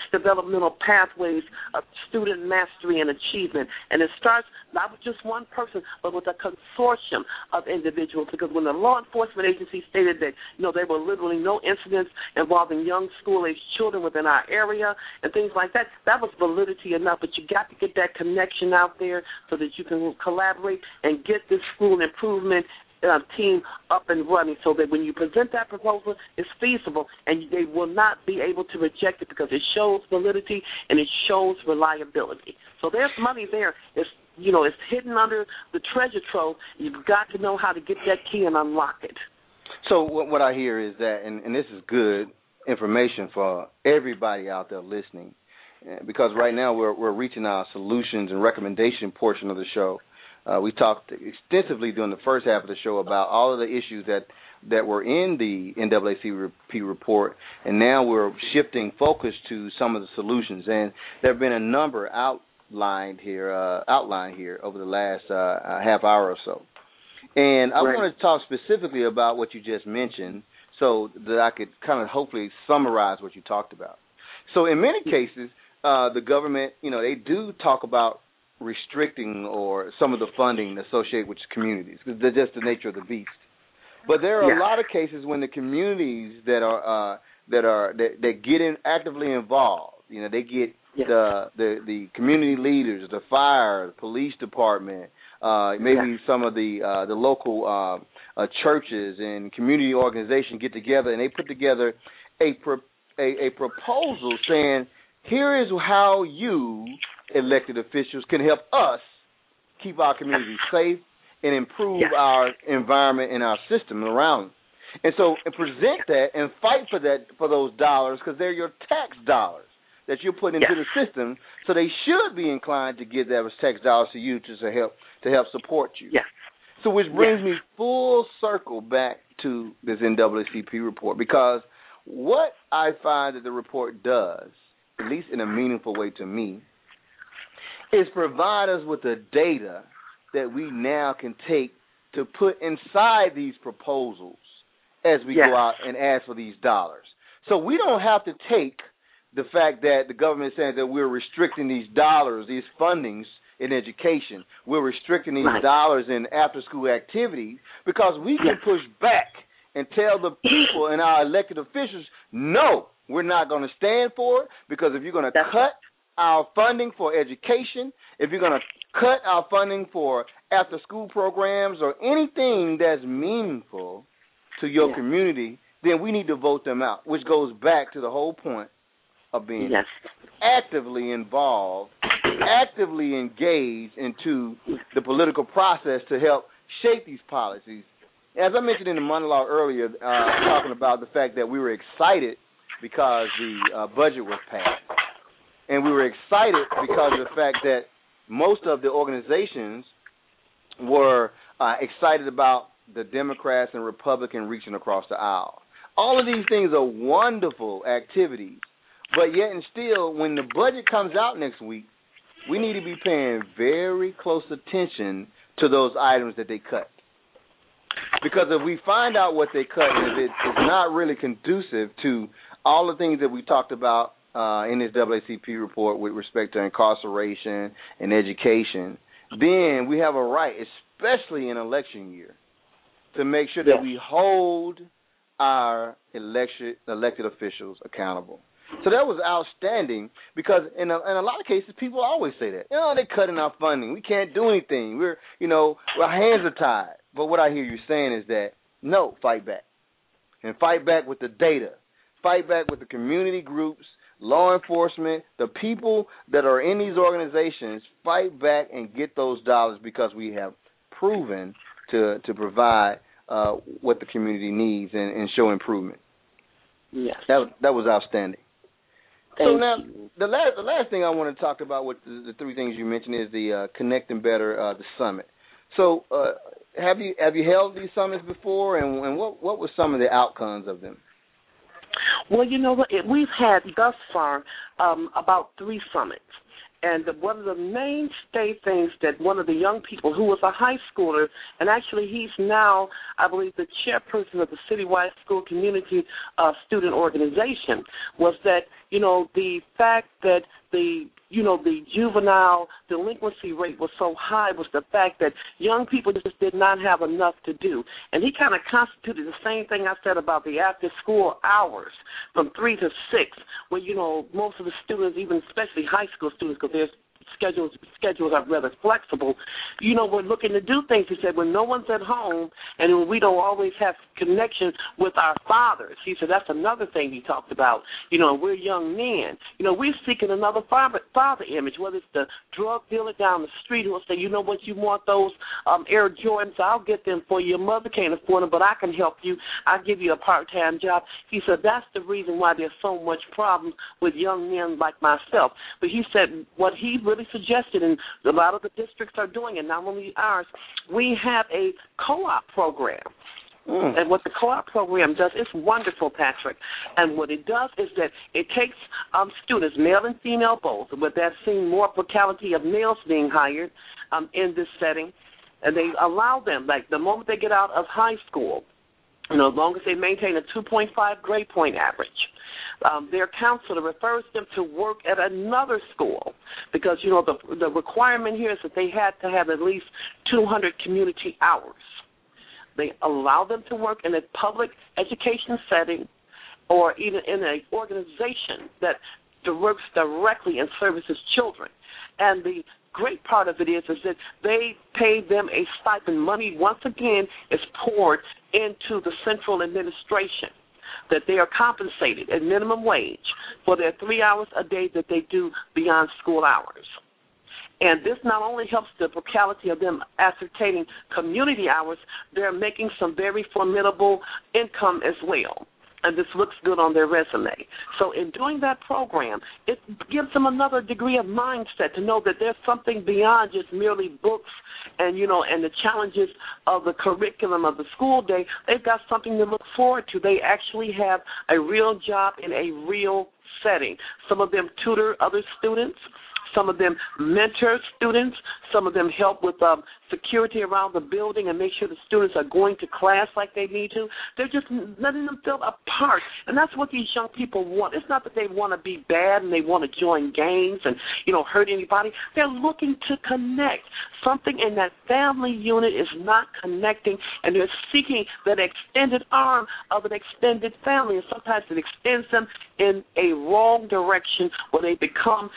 developmental pathways of student mastery and achievement. And it starts not with just one person, but with a consortium of individuals. Because when the law enforcement agency stated that, there were literally no incidents involving young school-aged children within our area and things like that, that was validity enough. But you got to get that connection out there so that you can collaborate and get this school improvement team up and running, so that when you present that proposal, it's feasible, and they will not be able to reject it because it shows validity and it shows reliability. So there's money there. It's hidden under the treasure trove. You've got to know how to get that key and unlock it. So what I hear is that, and this is good information for everybody out there listening, because right now we're reaching our solutions and recommendation portion of the show. We talked extensively during the first half of the show about all of the issues that were in the NAACP report, and now we're shifting focus to some of the solutions. And there have been a number outlined here over the last half hour or so. And I want to talk specifically about what you just mentioned so that I could kind of hopefully summarize what you talked about. So in many cases, the government, they do talk about restricting or some of the funding associated with communities, because that's just the nature of the beast. But there are a lot of cases when the communities that get actively involved, they get the community leaders, the fire, the police department, maybe some of the local churches and community organizations get together and they put together a proposal saying, here is how you elected officials can help us keep our communities safe and improve our environment and our system around. And so present that and fight for those dollars, because they're your tax dollars that you're putting into the system. So they should be inclined to give those tax dollars to you to help support you. Yes. So which brings me full circle back to this NAACP report, because what I find that the report does, at least in a meaningful way to me, is provide us with the data that we now can take to put inside these proposals as we go out and ask for these dollars. So we don't have to take the fact that the government is saying that we're restricting these dollars, these fundings in education, we're restricting these dollars in after-school activities, because we can push back and tell the people and our elected officials, no, we're not going to stand for it, because if you're going to cut our funding for education, if you're going to cut our funding for after-school programs or anything that's meaningful to your community, then we need to vote them out, which goes back to the whole point of being actively involved, actively engaged into the political process to help shape these policies. As I mentioned in the monologue earlier, talking about the fact that we were excited because the budget was passed. And we were excited because of the fact that most of the organizations were excited about the Democrats and Republicans reaching across the aisle. All of these things are wonderful activities, but yet and still, when the budget comes out next week, we need to be paying very close attention to those items that they cut. Because if we find out what they cut and if it's not really conducive to all the things that we talked about in this NAACP report with respect to incarceration and education, then we have a right, especially in election year, to make sure that we hold our elected officials accountable. So that was outstanding, because in a lot of cases, people always say that. They're cutting our funding. We can't do anything. Our hands are tied. But what I hear you saying is that, no, fight back. And fight back with the data. Fight back with the community groups, law enforcement, the people that are in these organizations. Fight back and get those dollars, because we have proven to provide what the community needs and show improvement. Yes. That was outstanding. So now, the last thing I want to talk about with the three things you mentioned is the Connecting Better, the summit. So have you held these summits before, and what were some of the outcomes of them? Well, you know what? We've had thus far about 3 summits. And one of the mainstay things that one of the young people who was a high schooler, and actually he's now, I believe, the chairperson of the citywide school community student organization, was that, the fact that the juvenile delinquency rate was so high was the fact that young people just did not have enough to do. And he kind of constituted the same thing I said about the after-school hours from 3 to 6, where, most of the students, even especially high school students, because their schedules are rather flexible, we're looking to do things. He said, when no one's at home and when we don't always have connection with our fathers. He said that's another thing he talked about. We're young men. We're seeking another father image, whether it's the drug dealer down the street who will say, you want those Air Jordans, I'll get them for you. Your mother can't afford them, but I can help you. I'll give you a part-time job. He said that's the reason why there's so much problems with young men like myself. But he said what he really suggested, and a lot of the districts are doing it, not only ours, we have a co-op program. And what the co-op program does is wonderful, Patrick. And what it does is that it takes students, male and female both, but that's seeing more brutality of males being hired in this setting, and they allow them, like the moment they get out of high school, as long as they maintain a 2.5 grade point average, their counselor refers them to work at another school because, the requirement here is that they had to have at least 200 community hours. They allow them to work in a public education setting or even in an organization that works directly and services children. And the great part of it is that they pay them a stipend. Money, once again, is poured into the central administration, that they are compensated at minimum wage for their 3 hours a day that they do beyond school hours. And this not only helps the locality of them ascertaining community hours, they're making some very formidable income as well. And this looks good on their resume. So in doing that program, it gives them another degree of mindset to know that there's something beyond just merely books and, and the challenges of the curriculum of the school day. They've got something to look forward to. They actually have a real job in a real setting. Some of them tutor other students. Some of them mentor students. Some of them help with security around the building and make sure the students are going to class like they need to. They're just letting them feel a part, and that's what these young people want. It's not that they want to be bad and they want to join gangs and, hurt anybody. They're looking to connect. Something in that family unit is not connecting, and they're seeking that extended arm of an extended family, and sometimes it extends them in a wrong direction where they become,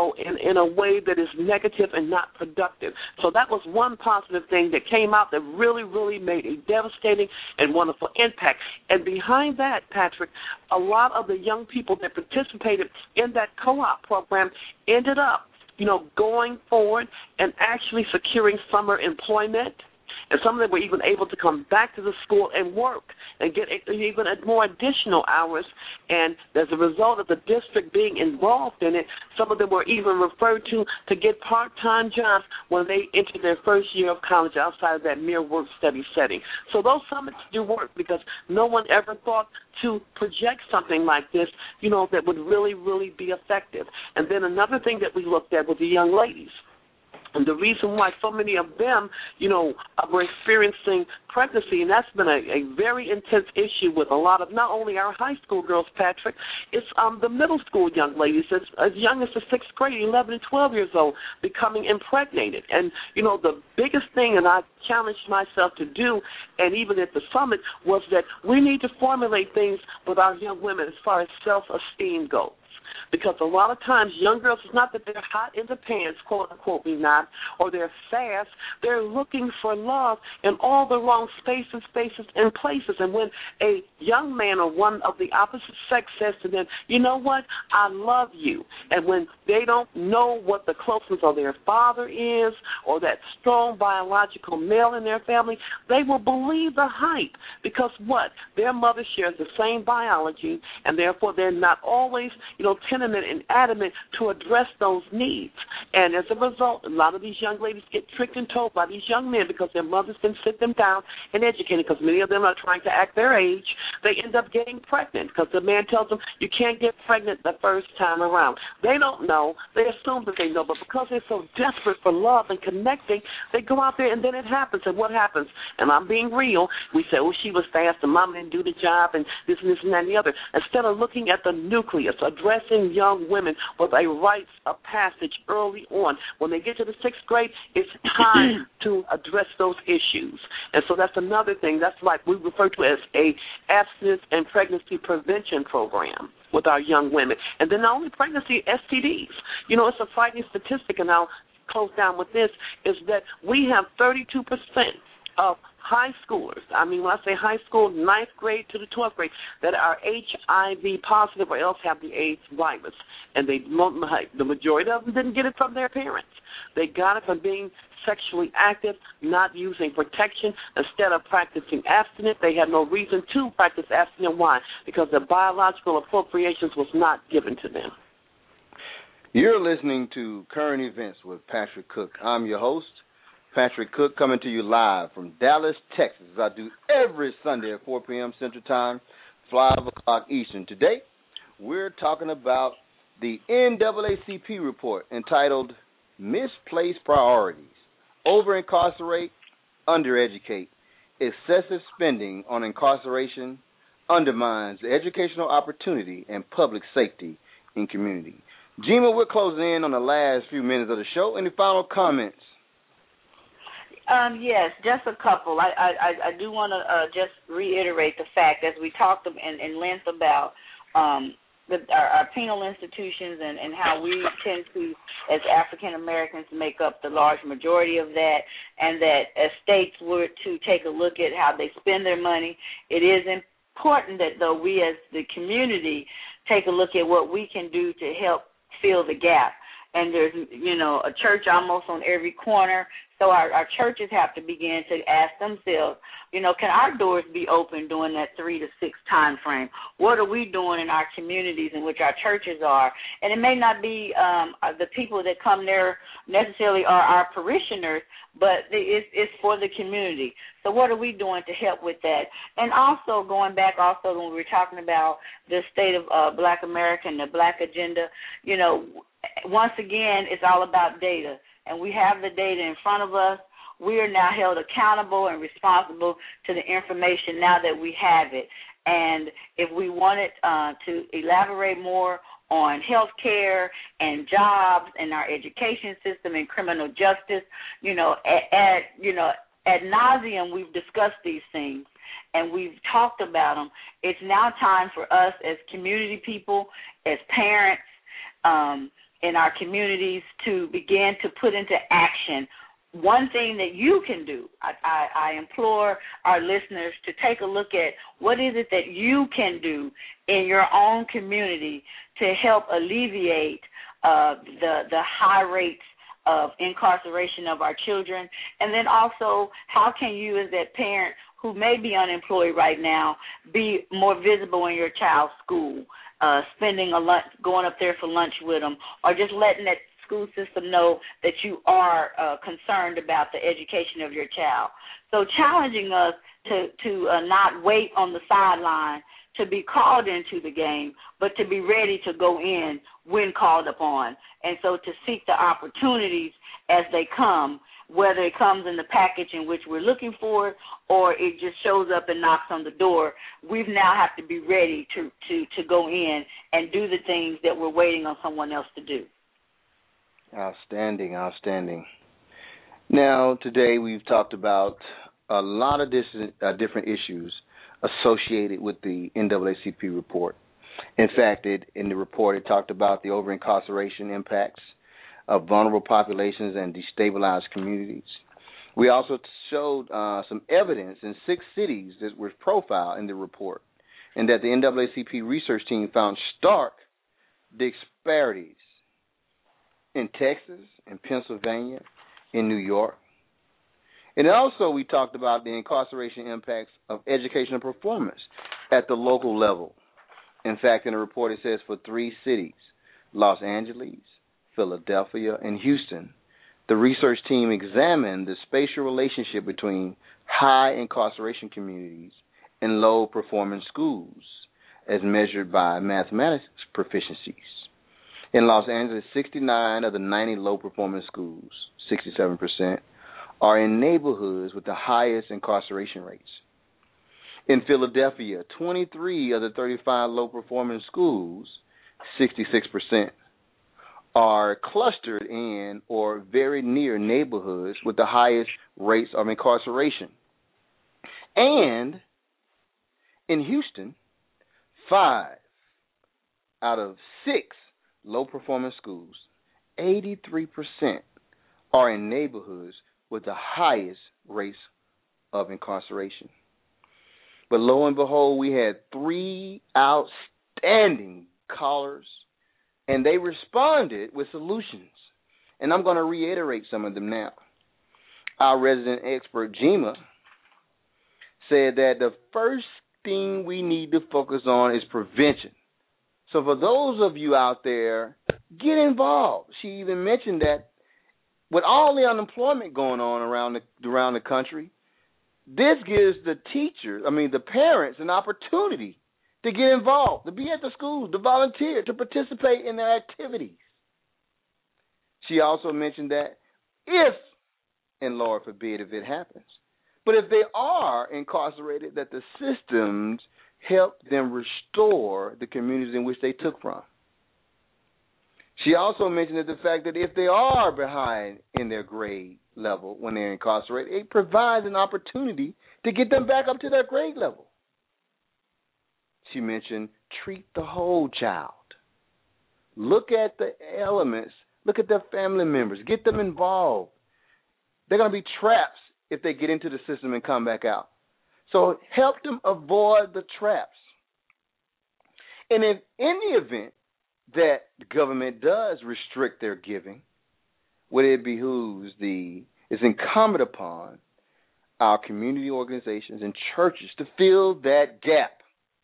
in a way that is negative and not productive. So that was one positive thing that came out that really, really made a devastating and wonderful impact. And behind that, Patrick, a lot of the young people that participated in that co-op program ended up, going forward and actually securing summer employment. And some of them were even able to come back to the school and work and get even more additional hours. And as a result of the district being involved in it, some of them were even referred to get part-time jobs when they entered their first year of college outside of that mere work study setting. So those summits do work because no one ever thought to project something like this, that would really, really be effective. And then another thing that we looked at was the young ladies. And the reason why so many of them, were experiencing pregnancy, and that's been a very intense issue with a lot of not only our high school girls, Patrick, it's the middle school young ladies as young as the 6th grade, 11 and 12 years old, becoming impregnated. And, the biggest thing, and I challenged myself to do, and even at the summit, was that we need to formulate things with our young women as far as self-esteem goes. Because a lot of times young girls, it's not that they're hot in the pants, quote unquote, not, or they're fast. They're looking for love in all the wrong spaces, and places. And when a young man or one of the opposite sex says to them, you know what, I love you, and when they don't know what the closeness of their father is or that strong biological male in their family, they will believe the hype because what? Their mother shares the same biology, and therefore they're not always, tentative and adamant to address those needs. And as a result, a lot of these young ladies get tricked and told by these young men because their mothers can sit them down and educate them, because many of them are trying to act their age. They end up getting pregnant because the man tells them you can't get pregnant the first time around. They don't know. They assume that they know, but because they're so desperate for love and connecting, they go out there and then it happens. And what happens? And I'm being real. We say, oh, she was fast and mama didn't do the job and this and that and the other. Instead of looking at the nucleus, addressing young women with a rites of passage early on. When they get to the 6th grade, it's time to address those issues. And so that's another thing. That's like we refer to as a abstinence and pregnancy prevention program with our young women. And then not only pregnancy, STDs. You know, it's a frightening statistic, and I'll close down with this, is that we have 32% of high schoolers, I mean, when I say high school, 9th grade to the 12th grade, that are HIV positive or else have the AIDS virus. And the majority of them didn't get it from their parents. They got it from being sexually active, not using protection. Instead of practicing abstinence, they had no reason to practice abstinence. Why? Because the biological appropriations was not given to them. You're listening to Current Events with Patrick Cook. I'm your host, Patrick Cook, coming to you live from Dallas, Texas, as I do every Sunday at 4 p.m. Central Time, 5 o'clock Eastern. Today, we're talking about the NAACP report entitled Misplaced Priorities, Over-Incarcerate, Under-Educate, Excessive Spending on Incarceration Undermines the Educational Opportunity and Public Safety in Community. Jima, we're closing in on the last few minutes of the show. Any final comments? Yes, just a couple. I do want to just reiterate the fact, as we talked in length about our penal institutions and how we tend to, as African Americans, make up the large majority of that, and that as states were to take a look at how they spend their money, it is important that, though, we as the community take a look at what we can do to help fill the gap. And there's, a church almost on every corner. So our churches have to begin to ask themselves, can our doors be open during that 3 to 6 time frame? What are we doing in our communities in which our churches are? And it may not be the people that come there necessarily are our parishioners, but it's for the community. So what are we doing to help with that? And also going back when we were talking about the state of Black America and the Black agenda, once again, it's all about data. And we have the data in front of us. We are now held accountable and responsible to the information now that we have it. And if we wanted to elaborate more on health care and jobs and our education system and criminal justice, ad nauseum, we've discussed these things and we've talked about them. It's now time for us as community people, as parents, in our communities to begin to put into action one thing that you can do. I implore our listeners to take a look at what is it that you can do in your own community to help alleviate the high rates of incarceration of our children, and then also how can you as that parent who may be unemployed right now be more visible in your child's school, spending a lunch, going up there for lunch with them, or just letting that school system know that you are concerned about the education of your child. So challenging us to not wait on the sideline to be called into the game, but to be ready to go in when called upon. And so to seek the opportunities as they come, whether it comes in the package in which we're looking for it or it just shows up and knocks on the door, we now have to be ready to go in and do the things that we're waiting on someone else to do. Outstanding. Now, today we've talked about a lot of different issues associated with the NAACP report. In fact, in the report it talked about the over-incarceration impacts of vulnerable populations and destabilized communities. We also showed some evidence in 6 cities that were profiled in the report, and that the NAACP research team found stark disparities in Texas, in Pennsylvania, in New York. And also we talked about the incarceration impacts of educational performance at the local level. In fact, in the report it says for 3 cities, Los Angeles, Philadelphia, and Houston, the research team examined the spatial relationship between high incarceration communities and low performing schools as measured by mathematics proficiencies. In Los Angeles, 69 of the 90 low performing schools, 67%, are in neighborhoods with the highest incarceration rates. In Philadelphia, 23 of the 35 low performing schools, 66%, are clustered in or very near neighborhoods with the highest rates of incarceration. And in Houston, 5 out of 6 low-performing schools, 83%, are in neighborhoods with the highest rates of incarceration. But lo and behold, we had 3 outstanding callers, and they responded with solutions. And I'm going to reiterate some of them now. Our resident expert, Jima, said that the first thing we need to focus on is prevention. So for those of you out there, get involved. She even mentioned that with all the unemployment going on around the country, this gives the parents an opportunity to get involved, to be at the schools, to volunteer, to participate in their activities. She also mentioned that if, and Lord forbid if it happens, but if they are incarcerated, that the systems help them restore the communities in which they took from. She also mentioned that the fact that if they are behind in their grade level when they're incarcerated, it provides an opportunity to get them back up to their grade level. She mentioned treat the whole child. Look at the elements. Look at their family members. Get them involved. They're going to be traps if they get into the system and come back out. So help them avoid the traps. And if in the event that the government does restrict their giving, it's incumbent upon our community organizations and churches to fill that gap.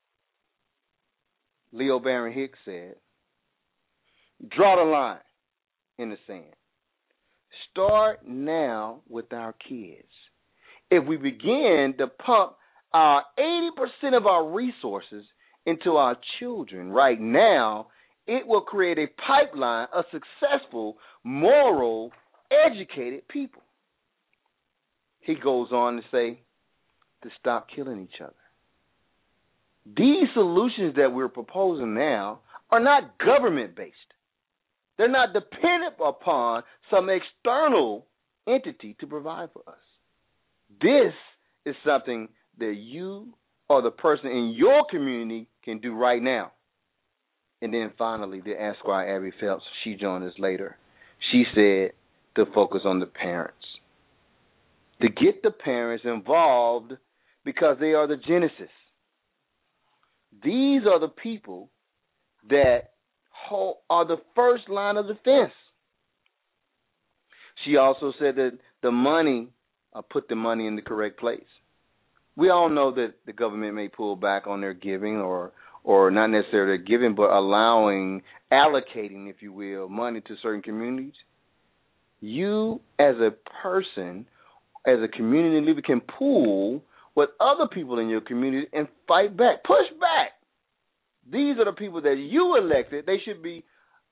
Leo Baron Hicks said, draw the line in the sand. Start now with our kids. If we begin to pump our 80% of our resources into our children right now, it will create a pipeline of successful, moral, educated people. He goes on to say to stop killing each other. These solutions that we're proposing now are not government-based. They're not dependent upon some external entity to provide for us. This is something that you or the person in your community can do right now. And then finally, the Esquire Abby Phelps, she joined us later. She said to focus on the parents. To get the parents involved because they are the genesis. These are the people that are the first line of defense. She also said that put the money in the correct place. We all know that the government may pull back on their giving or not necessarily their giving, but allocating, if you will, money to certain communities. You as a person, as a community leader, can pull with other people in your community and fight back, push back. These are the people that you elected. They should be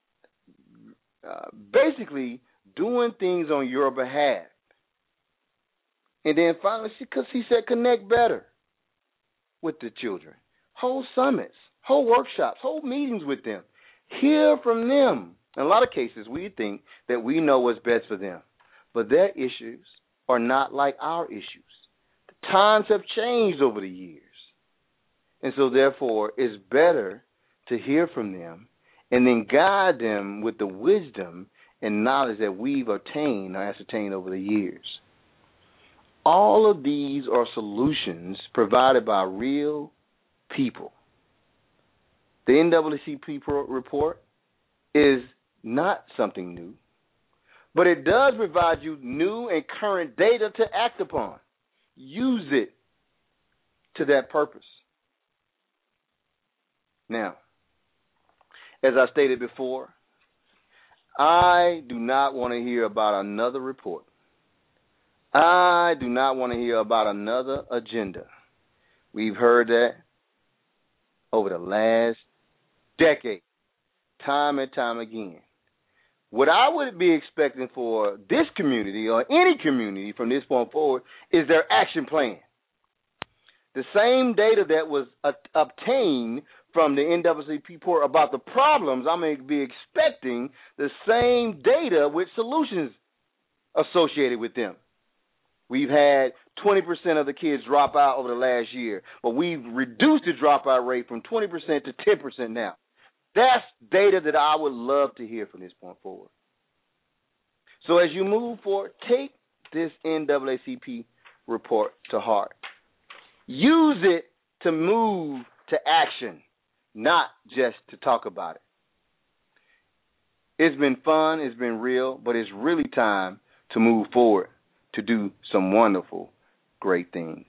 basically doing things on your behalf. And then finally, because he said connect better with the children. Hold summits, hold workshops, hold meetings with them. Hear from them. In a lot of cases, we think that we know what's best for them. But their issues are not like our issues. The times have changed over the years. And so, therefore, it's better to hear from them and then guide them with the wisdom and knowledge that we've obtained or ascertained over the years. All of these are solutions provided by real people. The NAACP report is not something new, but it does provide you new and current data to act upon. Use it to that purpose. Now, as I stated before, I do not want to hear about another report. I do not want to hear about another agenda. We've heard that over the last decade, time and time again. What I would be expecting for this community or any community from this point forward is their action plan. The same data that was obtained from the NAACP report about the problems, I'm going to be expecting the same data with solutions associated with them. We've had 20% of the kids drop out over the last year, but we've reduced the dropout rate from 20% to 10% now. That's data that I would love to hear from this point forward. So as you move forward, take this NAACP report to heart. Use it to move to action, not just to talk about it. It's been fun, it's been real, but it's really time to move forward to do some wonderful, great things.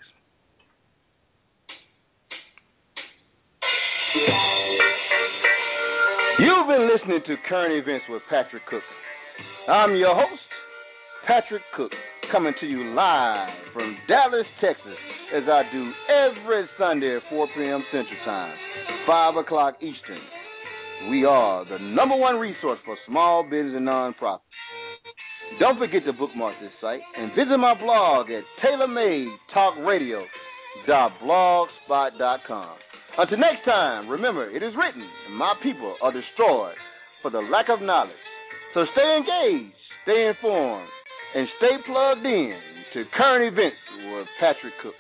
You've been listening to Current Events with Patrick Cook. I'm your host, Patrick Cook, coming to you live from Dallas, Texas, as I do every Sunday at 4 p.m. Central Time, 5 o'clock Eastern. We are the #1 resource for small business and nonprofits. Don't forget to bookmark this site and visit my blog at tailormadetalkradio.blogspot.com. Until next time, remember, it is written, my people are destroyed for the lack of knowledge. So stay engaged, stay informed, and stay plugged in to Current Events with Patrick Cook.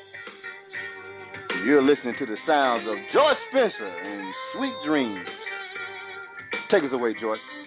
You're listening to the sounds of Joyce Spencer and Sweet Dreams. Take us away, Joyce.